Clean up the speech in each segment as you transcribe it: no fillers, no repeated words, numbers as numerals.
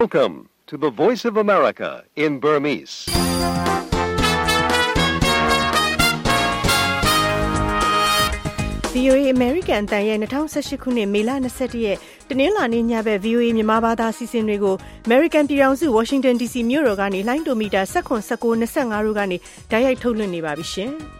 Welcome to the Voice of America in Burmese. VOA American တန်ရဲ့2018ခုနှစ်မေလ21ရက်တနင်္လာနေ့ညဘက် VOA မြန်မာဘာသာအစီအစဉ်တွေကို American ပြည်ထောင်စု Washington DC မြို့တော်ကနေလိုင်းဒိုမီတာ19 19 25တို့ကနေတိုက်ရိုက်ထုတ်လွှင့်နေပါပြီရှင်။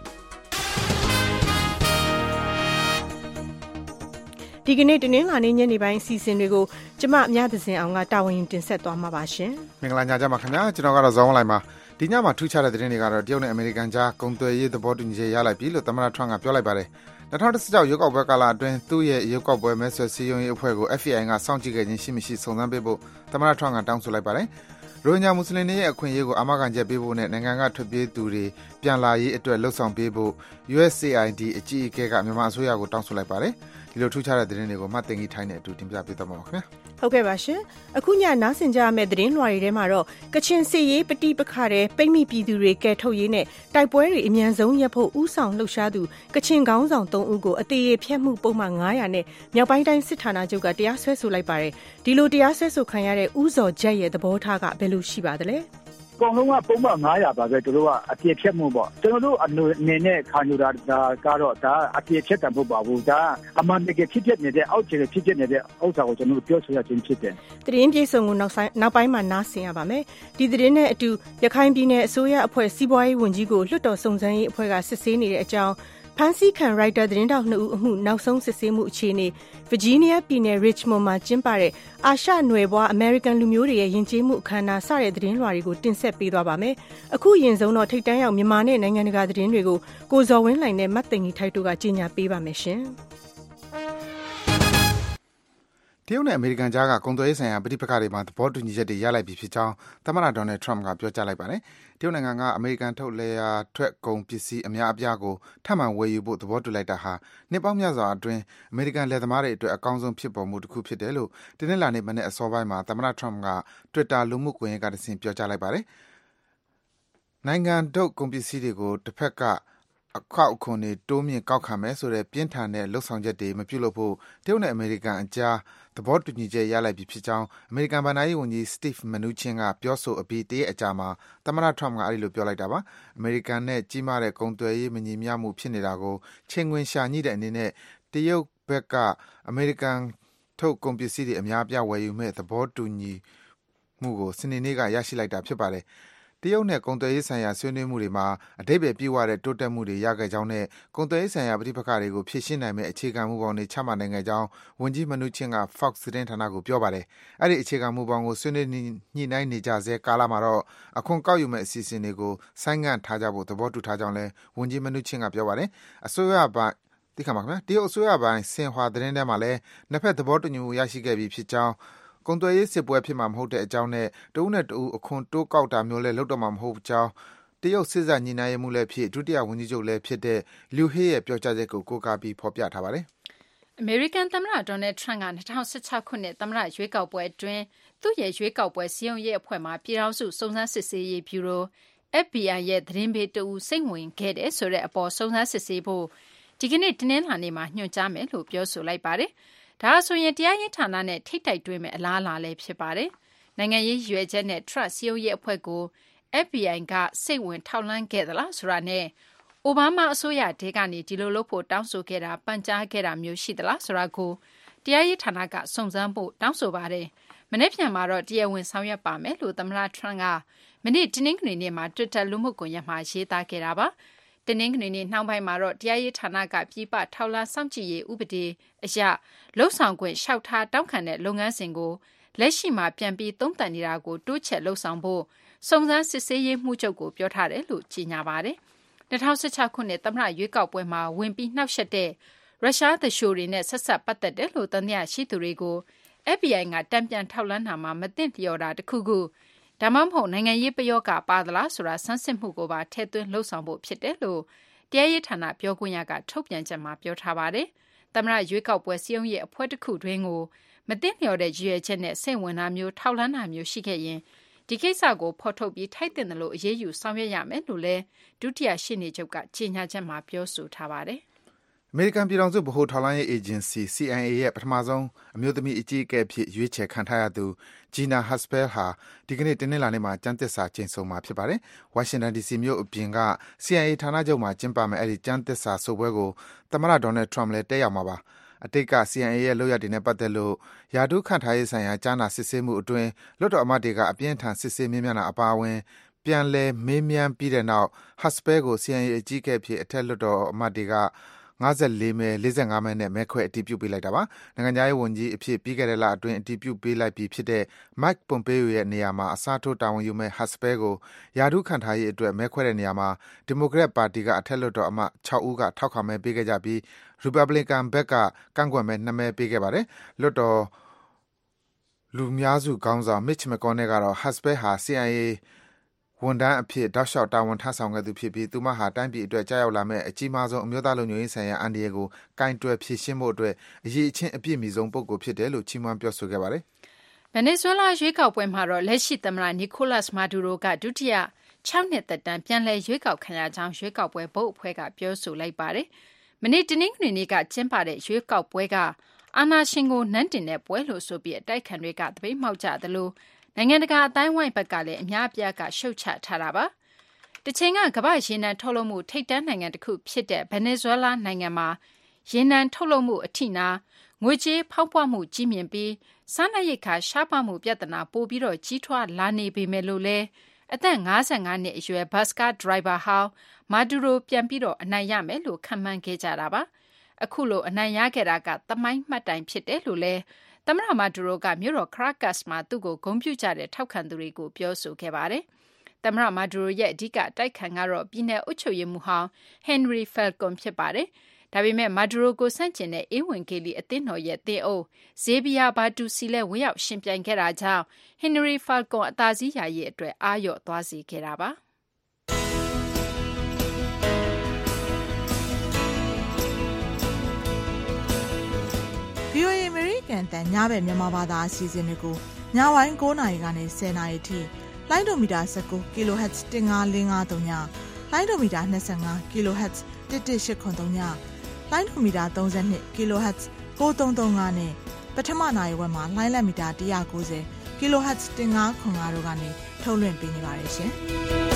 ဒီကနေ့တနင်္လာနေ့ညနေပိုင်းအစီအစဉ်တွေကိုကျမအများသဇင်အောင်ကတာဝန်တင်ဆက်သွားမှာပါရှင်။မင်္ဂလာညချမ်းပါခင်ဗျာကျွန်တော်ကတော့ဇောင်းလိုက်ပါဒီညမှာထူးခြားတဲ့သတင်းတွေကတော့တရုတ်နဲ့အမေရိကန်ကြားကုန်သွယ်ရေးသဘောတူညီချက်ရလိုက်ပြီလို့သမ္မတထရန့်ကပြောလိုက်ပါတယ်2016ရွေးကောက်ပွဲကာလအတွင်းသူ့ရဲ့ရွေးကောက်ပွဲမဲဆွယ်စည်းရုံးရေးအဖွဲ့ကို FBI ကစောင့်ကြည့်ခဲ့ခြင်းရှိမရှိစုံစမ်းပေးဖို့သမ္မတထရန့်ကတောင်းဆိုလိုက်ပါတယ်ရိုဟင်ဂျာမွတ်စလင်တွေရဲ့အခွင့်အရေးကိုအာမခံချက်ပေးဖို့နဲ့နိုင်ငံကထွက်ပြေးသူတွေပြန်လာရေးအတွက်လှုံ့ဆော်ပေးဖို့ USAID အကြီးအကဲကမြန်မာအစိုးရကိုတောင်းဆိုလိုက်ပါတယ်ဒီလိုထူးခြားတဲ့သတင်းတွေကိုမှတ်သိင်ကြီးထိုင်းတဲ့အတူတင်ပြပေးသွားမှာပါခင်ဗျာဟုတ်ကဲ့ပါရှင်အခုညနားဆင်ကြရမယ့်သတင်းလွှာတွေထဲမှာတော့ကချင်စစ်ရေးပဋိပက္ခတဲ့ပိတ်မိပြည်သူတွေကယ်ထုတ်ရေးနဲ့တိုက်ပွဲတွေအမြန်ဆုံးရပ်ဖို့ဥဆောင်လှုပ်ရှားသူကချင်ခေါင်းဆောင်3ဦးကိုအသေးဖျက်မှုပုံမှန်900နဲ့မြောက်ပိုင်းတိုင်းစစ်ဌာနချုပ်ကတရားစွဲဆိုလိုက်ပါတယ်ဒီလိုတရားစွဲဆိုခံရတဲ့ဥစော်ဂျက်ရဲ့သဘောထားကဘယ်လိုရှိပါသလဲအကုန်လုံးကပုံမှန်900ပါပဲသူတို့ကအပြည့်ဖြတ်မှုပေါ့ကျွန်တော်တို့အနေနဲ့ခံယူတာကတော့ဒါအပြည့်ဖြတ်တယ်မဟုတ်ပါဘူးဒါအမှန်တကယ်ဖြစ်ဖြစ်နေတဲ့အောက်ခြေဖြစ်ဖြစ်နေတဲ့ဥစ္စာကိုကျွန်တော်တို့ပြောဆိုရခြင်းဖြစ်တယ်သတင်းပြေဆုံးကိုနောက်ပိုင်းမှာနားဆင်ရပါမယ်ဒီသတင်းနဲ့အတူရခိုင်ပြည်နယ်အစိုးရအဖွဲ့စီးပွားရေးဝန်ကြီးကိုလွှတ်တော်စုံစမ်းရေးအဖွဲ့ကစစ်ဆေးနေတဲ့အကြောင်းဖန်စီခံရိုက်တာသတင်းတောက်2ဦးအမှုနောက်ဆုံးစစ်ဆေးမှုအခြေအနေ Virginia ပြည်နယ် Richmond မှာကျင်းပတဲ့အာရှနွယ်ဘွား American လူမျိုးတွေရဲ့ယဉ်ကျေးမှုအခမ်းအနားစတဲ့သတင်းလွှာတွေကိုတင်ဆက်ပေးသွားပါမယ်။အခုရင်ဆုံးတော့ထိပ်တန်းရောက်မြန်မာနဲ့နိုင်ငံတကာသတင်းတွေကိုကိုဇော်ဝင်းလှိုင်နဲ့မတ်သိင်ကြီးထိုက်တို့ကကြီးညာပေးပါမယ်ရှင်။တရုတ်နဲ့အမေရိကန်ကြားကကုန်သွယ်ရေးဆိုင်ရာပဋိပက္ခတွေမှာသဘောတူညီချက်တွေရလိုက်ပြီဖြစ်ကြောင်းသမ္မတဒေါ်နယ်ထရမ့်ကပြောကြားလိုက်ပါတယ်။တရုတ်နိုင်ငံကအမေရိကန်ထုတ်လယ်ယာထွက်ကုန်ပစ္စည်းအများအပြားကိုထပ်မံဝယ်ယူဖို့သဘောတူလိုက်တာဟာနှစ်ပေါင်းများစွာအတွင်းအမေရိကန်လယ်သမားတွေအတွက်အကောင်းဆုံးဖြစ်ပေါ်မှုတစ်ခုဖြစ်တယ်လို့ဒီနေ့လာနေ့မနေ့အစောပိုင်းမှာသမ္မတထရမ့်က Twitter လူမှုကွန်ရက်ကတဆင့်ပြောကြားလိုက်ပါတယ်။နိုင်ငံထုတ်ကုန်ပစ္စည်းတွေကိုတစ်ဖက်ကအခောက်အခွန်တွေတိုးမြင့်ကောက်ခံမယ်ဆိုတဲ့ပြင်းထန်တဲ့လှုပ်ဆောင်ချက်တွေမပြုလုပ်ဖို့တရုတ်နဲ့အမေရိကန်အကြားသဘောတူညီချက်ရလိုက်ပြီဖြစ်ကြောင်းအမေရိကန်ဗဏ္ဍာရေးဝန်ကြီး Steve Mnuchin ကပြောဆိုအပြီးတရက်အကြာမှာသမ္မတ Trump ကအဲဒီလိုပြောလိုက်တာပါအမေရိကန်နဲ့ကြီးမားတဲ့ကုန်သွယ်ရေးမညီမျှမှုဖြစ်နေတာကိုချိန်ခွင်ရှာညှိတဲ့အနေနဲ့တရုတ်ဘက်ကအမေရိကန်ထုတ်ကုန်ပစ္စည်းတွေအများအပြားဝယ်ယူမဲ့သဘောတူညီမှုကိုစနေနေ့ကရရှိလိုက်တာဖြစ်ပါတယ်တရုတ်နဲ့ကုန်သွယ်ရေးဆိုင်ရာဆွေးနွေးမှုတွေမှာအဓိပ္ပာယ်ပြည့်ဝတဲ့တိုးတက်မှုတွေရခဲ့ကြောင်းနဲ့ကုန်သွယ်ရေးဆိုင်ရာပဋိပက္ခတွေကိုဖြေရှင်းနိုင်မယ့်အခြေခံမူပေါင်းတွေချမှတ်နိုင်ခဲ့ကြောင်းဝန်ကြီးမနုချင်းက Fox သတင်းဌာနကိုပြောပါတယ်။အဲဒီအခြေခံမူပေါင်းကိုဆွေးနွေးညှိနှိုင်းနေကြဆဲကာလမှာတော့အခွန်ကောက်ယူမဲ့အစီအစဉ်တွေကိုဆိုင်းငံ့ထားကြဖို့သဘောတူထားကြောင်းလည်းဝန်ကြီးမနုချင်းကပြောပါတယ်။အစိုးရပိုင်းတရုတ်အစိုးရပိုင်းဆင်ဟွာသတင်းထဲမှာလည်းနှစ်ဖက်သဘောတူညီမှုရရှိခဲ့ပြီဖြစ်ကြောင်းကုန်သွယ်ရေးစစ်ပွဲဖြစ်မှာမဟုတ်တဲ့အကြောင်းနဲ့တဦးနဲ့တဦးအခွန်တိုးကောက်တာမျိုးလည်းလုပ်တော့မှာမဟုတ်ကြောင်းတရုတ်စစ်တပ်ညီနိုင်မှုလည်းဖြစ်ဒုတိယဝန်ကြီးချုပ်လည်းဖြစ်တဲ့လူဟေးရဲ့ပြောကြားချက်ကိုကိုးကားပြီးဖော်ပြထားပါတယ်။အမေရိကန်သမ္မတဒေါ်နယ်ထရန့်က2016ခုနှစ်သမ္မတရွေးကောက်ပွဲအတွင်းသူ့ရဲ့ရွေးကောက်ပွဲစည်းရုံးရေးအဖွဲ့မှပြည်ထောင်စုစုံစမ်းစစ်ဆေးရေးဗျူရို FBI ရဲ့သတင်းပေးတဦးစိတ်ဝင်ခဲ့တဲ့ဆိုတဲ့အပေါ်စုံစမ်းစစ်ဆေးဖို့ဒီကနေ့တင်းနှင်းလာနေမှာညွှန်ကြားမယ်လို့ပြောဆိုလိုက်ပါတယ်။ဒါဆိုရင်တရားရေးဌာနနဲ့ထိတ်တိုက်တွင်းမဲ့အလားအလာလည်းဖြစ်ပါတယ်။နိုင်ငံရေးရွေချက်နဲ့ထရတ်စီယုံရဲ့အဖွဲ့ကို FBI ကစိတ်ဝင်ထောက်လှမ်းခဲ့သလားဆိုတာနဲ့အိုဘားမားအစိုးရတဲကနေဒီလိုလုပ်ဖို့တောင်းဆိုခဲ့တာပန်ကြားခဲ့တာမျိုးရှိသလားဆိုတာကိုတရားရေးဌာနကစုံစမ်းဖို့တောင်းဆိုပါတယ်။မနေ့ပြန်မှာတော့တရားဝင်ဆောင်ရွက်ပါမယ်လို့သမ္မတထရန့်ကမနေ့တင်းနှင်းကနေမှာ Twitter လူမှုကွန်ရက်မှာရေးသားခဲ့တာပါ။တင်းနှင်းကနေနှောင်းပိုင်းမှာတော့တရားရေးဌာနကပြည်ပထောက်လှမ်းစောင့်ကြည့်ရေးဥပဒေအရလှုပ်ဆောင်ခွင့်လျှောက်ထားတောင်းခံတဲ့လုပ်ငန်းစဉ်ကိုလက်ရှိမှာပြန်ပြီးသုံးသပ်နေတာကိုတိုးချက်လှုပ်ဆောင်ဖို့စုံစမ်းစစ်ဆေးရေးမှုချုပ်ကိုပြောထားတယ်လို့ကြေညာပါတယ်။2016ခုနှစ်သမ္မတရွေးကောက်ပွဲမှာဝင်ပြီးနှောက်ယှက်တဲ့ရုရှားသူလျှိုတွေနဲ့ဆက်ဆက်ပတ်သက်တယ်လို့သံသယရှိသူတွေကို FBI ကတံပြန်ထောက်လှမ်းတာမှာမသင့်လျော်တာတစ်ခုခုဒါမှမဟုတ်နိုင်ငံရေးပယောဂပါသလားဆိုတာဆန်းစစ်မှုကိုပါထည့်သွင်းလှုပ်ဆောင်ဖို့ဖြစ်တယ်လို့တရားရေးဌာနပြောခွင့်ရကထုတ်ပြန်ချက်မှာပြောထားပါတယ်။သမ္မတရွေးကောက်ပွဲစည်းရုံးရေးအဖွဲ့တစ်ခုတွင်းကိုမသင့်လျော်တဲ့ရည်ရွယ်ချက်နဲ့စိတ်ဝင်တာမျိုးထောက်လှမ်းတာမျိုးရှိခဲ့ရင်ဒီကိစ္စကိုဖော်ထုတ်ပြီးထိုက်တင်တယ်လို့အရေးယူဆောင်ရွက်ရမယ်လို့လည်းဒုတိယရှေ့နေချုပ်ကကြေညာချက်မှာပြောဆိုထားပါတယ်။အမေရိကန်ပြည်ထောင်စုဗဟိုထောက်လှမ်းရေးအေဂျင်စီ CIA ရဲ့ပထမဆုံးအမျိုးသမီးအကြီးအကဲအဖြစ်ရွေးချယ်ခံထားရသူ Gina Haspel ဟာဒီကနေ့တနင်္လာနေ့မှာကျမ်းသစ္စာကျိန်ဆိုမှာဖြစ်ပါတယ်။ ဝါရှင်တန် ဒီစီမြို့အပြင်က CIA ဌာနချုပ်မှာကျင်းပမယ့်အဲဒီကျမ်းသစ္စာဆိုပွဲကိုသမ္မတ Donald Trump လည်းတက်ရောက်မှာပါ။အတိတ်က CIA ရဲ့လုပ်ရပ်တွေနဲ့ပတ်သက်လို့ရာထူးခန့်ထားရေးဆိုင်ရာကြားနာစစ်ဆေးမှုအတွင်းလွှတ်တော်အမတ်တွေကအပြင်းအထန်စစ်ဆေးမေးမြန်းတာအပါအဝင်ပြန်လည်မေးမြန်းပြီးတဲ့နောက် Haspel ကို CIA အကြီးအကဲအဖြစ်အထက်လွှတ်တော်အမတ်တွေက54မဲ 45မဲနဲ့မဲခွဲအတည်ပြုပေးလိုက်တာပါ။နိုင်ငံခြားရေးဝန်ကြီးအဖြစ်ပြီးခဲ့တဲ့လအတွင်းအတည်ပြုပေးလိုက်ပြီဖြစ်တဲ့ Mike Pompeo ရဲ့နေရာမှာအစားထိုးတာဝန်ယူမယ့် Haspel ကိုရာထူးခန့်ထားရေးအတွက်မဲခွဲတဲ့နေရာမှာဒီမိုကရက်ပါတီကအထက်လွှတ်တော်အမတ်6ဦးကထောက်ခံမဲပေးခဲ့ကြပြီး Republican ဘက်ကကန့်ကွက်မဲ2မဲပေးခဲ့ပါတယ်။လွှတ်တော်လူများစုခေါင်းဆောင် Mitch McConnell ကတော့ Haspel ဟာ CIAဝန်ထမ်းအဖြစ်တောက်လျှောက်တာဝန်ထမ်းဆောင်ခဲ့သူဖြစ်ပြီးသူမဟာတိုင်းပြည်အတွက်ကြားရောက်လာမယ့်အကြီးမားဆုံးအမျိုးသားလုံခြုံရေးဆိုင်ရာအန္တရာယ်ကိုကင်တွယ်ဖြေရှင်းဖို့အတွက်အရေးအချင်းအပြည့်မီဆုံးပုဂ္ဂိုလ်ဖြစ်တယ်လို့ချီးမွမ်းပြောဆိုခဲ့ပါတယ်။ဗင်နီဇွဲလားရွေးကောက်ပွဲမှာတော့လက်ရှိသမ္မတနီကိုလတ်မာဒူရိုကဒုတိယ6နှစ်သက်တမ်းပြန်လည်ရွေးကောက်ခံရကြောင်းရွေးကောက်ပွဲဘုတ်အဖွဲ့ကပြောဆိုလိုက်ပါတယ်။မနေ့တနင်္ဂနွေနေ့ကကျင်းပတဲ့ရွေးကောက်ပွဲကအာဏာရှင်ကိုနန်းတင်တဲ့ပွဲလို့ဆိုပြီးအတိုက်ခံတွေကသပိတ်မှောက်ကြသလိုနိုင်ငံတကာအတိုင်းဝိုင်းဘက်ကလည်းအများအပြားကရှုတ်ချထားတာပါ။တချိန်ကကမ္ဘာရေနံထုတ်လုပ်မှုထိပ်တန်းနိုင်ငံတစ်ခုဖြစ်တဲ့ဗင်နီဇွဲလားနိုင်ငံမှာရေနံထုတ်လုပ်မှုအထိနာငွေကြေးဖောက်ပွမှုကြီးမြင့်ပြီးစားနပ်ရိက္ခာရှားပါးမှုပြဿနာပိုပြီးတော့ကြီးထွားလာနေပေမဲ့လို့လည်းအသက်55နှစ်အရွယ်ဘတ်စကားဒရိုင်ဘာဟောင်းမာဒူရိုပြန်ပြီးတော့အနိုင်ရမယ်လို့ခန့်မှန်းခဲ့ကြတာပါ။အခုလိုအနိုင်ရခဲ့တာကသမိုင်းမှတ်တိုင်ဖြစ်တယ်လို့လည်းသမ္မတမာဒူရိုကမြို့တော် Caracas မှာသူ့ကိုဂုဏ်ပြုကြတဲ့ထောက်ခံသူတွေကိုပြောဆိုခဲ့ပါတယ်။သမ္မတမာဒူရိုရဲ့အဓိကတိုက်ခံကတော့ပြည်내အုပ်ချုပ်ရေးမှူးဟောင်း Henry Falcon ဖြစ်ပါတယ်။ဒါပေမဲ့မာဒူရိုကိုဆန့်ကျင်တဲ့အေးဝင်ကေလီအသင်းတော်ရဲ့သင်းအုပ် Xavier Bertucci လည်းဝင်ရောက်ရှင်ပြိုင်ခဲ့တာကြောင့် Henry Falcon အသာစီးရရေးအတွက်အားလျော့သွားစေခဲ့တာပါ။ VOA အမေရိကန်တန်ညဘက်မြန်မာဘာသာအစီအစဉ်တွေကိုညပိုင်း9:00နာရီကနေ10:00နာရီထိလိုင်းဒိုမီတာ19 kHz 15553ညလိုင်းဒိုမီတာ25 kHz 11883ညလိုင်းဒိုမီတာ32 kHz 9335နဲ့ပထမနာရီဝက်မှာလိုင်းလက်မီတာ190 kHz 1505တို့ကနေထုတ်လွှင့်ပေးနေပါတယ်ရှင်။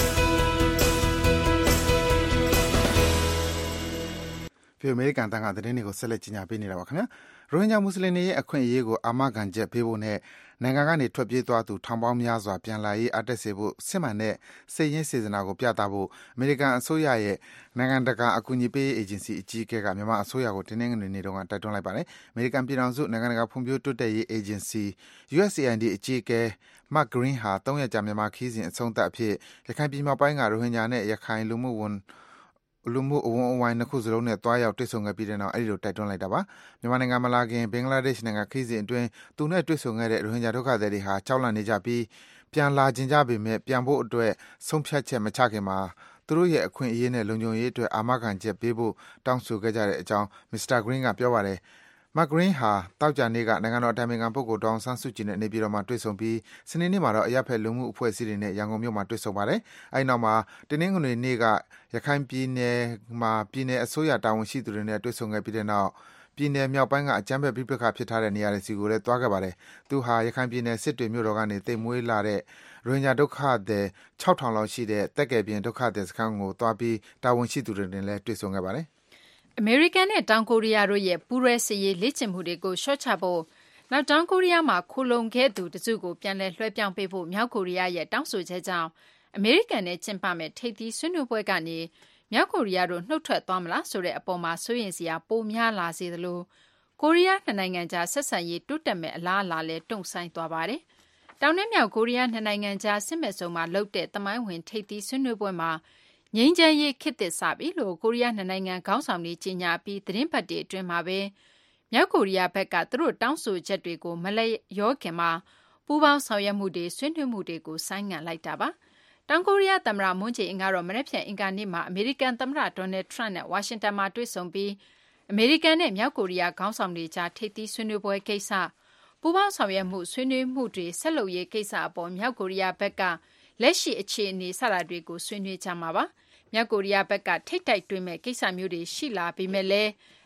VOA အမေရိကန်တန်ကသတင်းတွေကိုဆက်လက်ကြီးညာပေးနေတာပါခင်ဗျာ။ရိုဟင်ဂျာမွတ်စလင်တွေရဲ့အခွင့်အရေးကိုအာမခံချက်ပေးဖို့နဲ့နိုင်ငံကနေထွက်ပြေးသွားသူထောင်ပေါင်းများစွာပြန်လာရေးအားတက်စေဖို့စစ်မှန်တဲ့စိတ်ရင်းစေတနာကိုပြသဖို့အမေရိကန်အစိုးရရဲ့နိုင်ငံတကာအကူအညီပေးရေးအေဂျင်စီအကြီးအကဲကမြန်မာအစိုးရကိုတင်းနှင်းငွေနေတုန်းကတိုက်တွန်းလိုက်ပါတယ်။အမေရိကန်ပြည်ထောင်စုနိုင်ငံတကာဖွံ့ဖြိုးတိုးတက်ရေးအေဂျင်စီ USAID အကြီးအကဲ Mark Green ဟာ3ရက်ကြာမြန်မာခီးစဉ်အဆုံးသတ်အဖြစ်ရခိုင်ပြည်နယ်ပိုင်းကရိုဟင်ဂျာနဲ့ရခိုင်လူမှုအဝန်းအဝိုင်းနှစ်ခုစလုံးနဲ့တွားရောက်တွေ့ဆုံခဲ့ပြီးတဲ့နောက်အဲဒီလိုတိုက်တွန်းလိုက်တာပါမြန်မာနိုင်ငံမလာခင်ဘင်္ဂလားဒေ့ရှ်နိုင်ငံခရီးစဉ်အတွင်းသူနဲ့တွေ့ဆုံခဲ့တဲ့ရိုဟင်ဂျာဒုက္ခသည်တွေဟာကြောက်လန့်နေကြပြီးပြန်လာခြင်းကြပေမဲ့ပြန်ဖို့အတွက်ဆုံးဖြတ်ချက်မချခင်မှာသူတို့ရဲ့အခွင့်အရေးနဲ့လုံခြုံရေးအတွက်အာမခံချက်ပေးဖို့တောင်းဆိုခဲ့ကြတဲ့အကြောင်း Mr. Green ကပြောပါတယ်Mark Green ဟာတောက်ကြနေ့ကနိုင်ငံတော်အတိုင်ပင်ခံပုဂ္ဂိုလ်ဒေါအောင်ဆန်းစုကြည်နဲ့နေပြည်တော်မှာတွေ့ဆုံပြီးစနေနေ့မှာတော့အရပ်ဖက်လူမှုအဖွဲ့အစည်းတွေနဲ့ရန်ကုန်မြို့မှာတွေ့ဆုံပါတယ်။အဲဒီနောက်မှာတင်းနှင်းငွေနေ့ကရခိုင်ပြည်နယ်မှာပြည်နယ်အစိုးရတာဝန်ရှိသူတွေနဲ့တွေ့ဆုံခဲ့ပြီးတဲ့နောက်ပြည်နယ်မြောက်ပိုင်းကအကြမ်းဖက်ပြိပက္ခဖြစ်ထားတဲ့နေရာတွေစီကိုလည်းသွားခဲ့ပါတယ်။သူဟာရခိုင်ပြည်နယ်စစ်တွေမြို့တော်ကနေတိမ်မွေးလာတဲ့ရိုဟင်ဂျာဒုက္ခသည်6000လောက်ရှိတဲ့တက်ကယ်ပြင်ဒုက္ခသည်စခန်းကိုသွားပြီးတာဝန်ရှိသူတွေနဲ့လည်းတွေ့ဆုံခဲ့ပါတယ်။အမေရိကန်နဲ့တောင်ကိုရီးယားတို့ရဲ့ပူးရဲစစ်ရေးလေ့ကျင့်မှုတွေကိုလျှော့ချဖို့နောက်တောင်ကိုရီးယားမှာခိုလုံခဲ့သူတစုကိုပြန်လည်လွှဲပြောင်းပေးဖို့မြောက်ကိုရီးယားရဲ့တောင်းဆိုချက်ကြောင့်အမေရိကန်နဲ့ကျင်းပမဲ့ထိပ်သီးဆွေးနွေးပွဲကနေမြောက်ကိုရီးယားတို့နှုတ်ထွက်သွားမလားဆိုတဲ့အပေါ်မှာစိုးရိမ်စရာပိုများလာစေသလိုကိုရီးယားနှစ်နိုင်ငံကြားဆက်ဆံရေးတိုးတက်မဲ့အလားအလာလည်းတုံ့ဆိုင်းသွားပါတယ်။တောင်နဲ့မြောက်ကိုရီးယားနှစ်နိုင်ငံကြားစစ်မဲ့စုံမှာလှုပ်တဲ့သမိုင်းဝင်ထိပ်သီးဆွေးနွေးပွဲမှာငြိမ်းချမ်းရေးခေတ်သစ်စပြီလို့ကိုရီးယားနှစ်နိုင်ငံခေါင်းဆောင်တွေကြေညာပြီးသတင်းပတ်တွေအတွင်းမှာပဲမြောက်ကိုရီးယားဘက်ကသူတို့တောင်းဆိုချက်တွေကိုမလဲရောခင်မှာပူးပေါင်းဆောင်ရွက်မှုတွေဆွေးနွေးမှုတွေကိုဆိုင်းငံ့လိုက်တာပါ။တောင်ကိုရီးယားသမ္မတမွန်းဂျေအင်ကတော့မနေ့ဖြန်အင်္ဂါနေ့မှာအမေရိကန်သမ္မတဒေါ်နယ်ထရန့်နဲ့ဝါရှင်တန်မှာတွေ့ဆုံပြီးအမေရိကန်နဲ့မြောက်ကိုရီးယားခေါင်းဆောင်တွေကြားထိပ်သီးဆွေးနွေးပွဲကိစ္စပူးပေါင်းဆောင်ရွက်မှုဆွေးနွေးမှုတွေဆက်လုပ်ရေးကိစ္စအပေါ်မြောက်ကိုရီးယားဘက်ကလက်ရှိအခြေအနေစတာတွေကိုဆွေးနွေးကြမှာပါ။မြောက်ကိုရီးယားဘက်ကထိတ်တိုက်တွေ့မဲ့ကိစ္စမျိုးတွေရှိလာပေမဲ့လည်းအ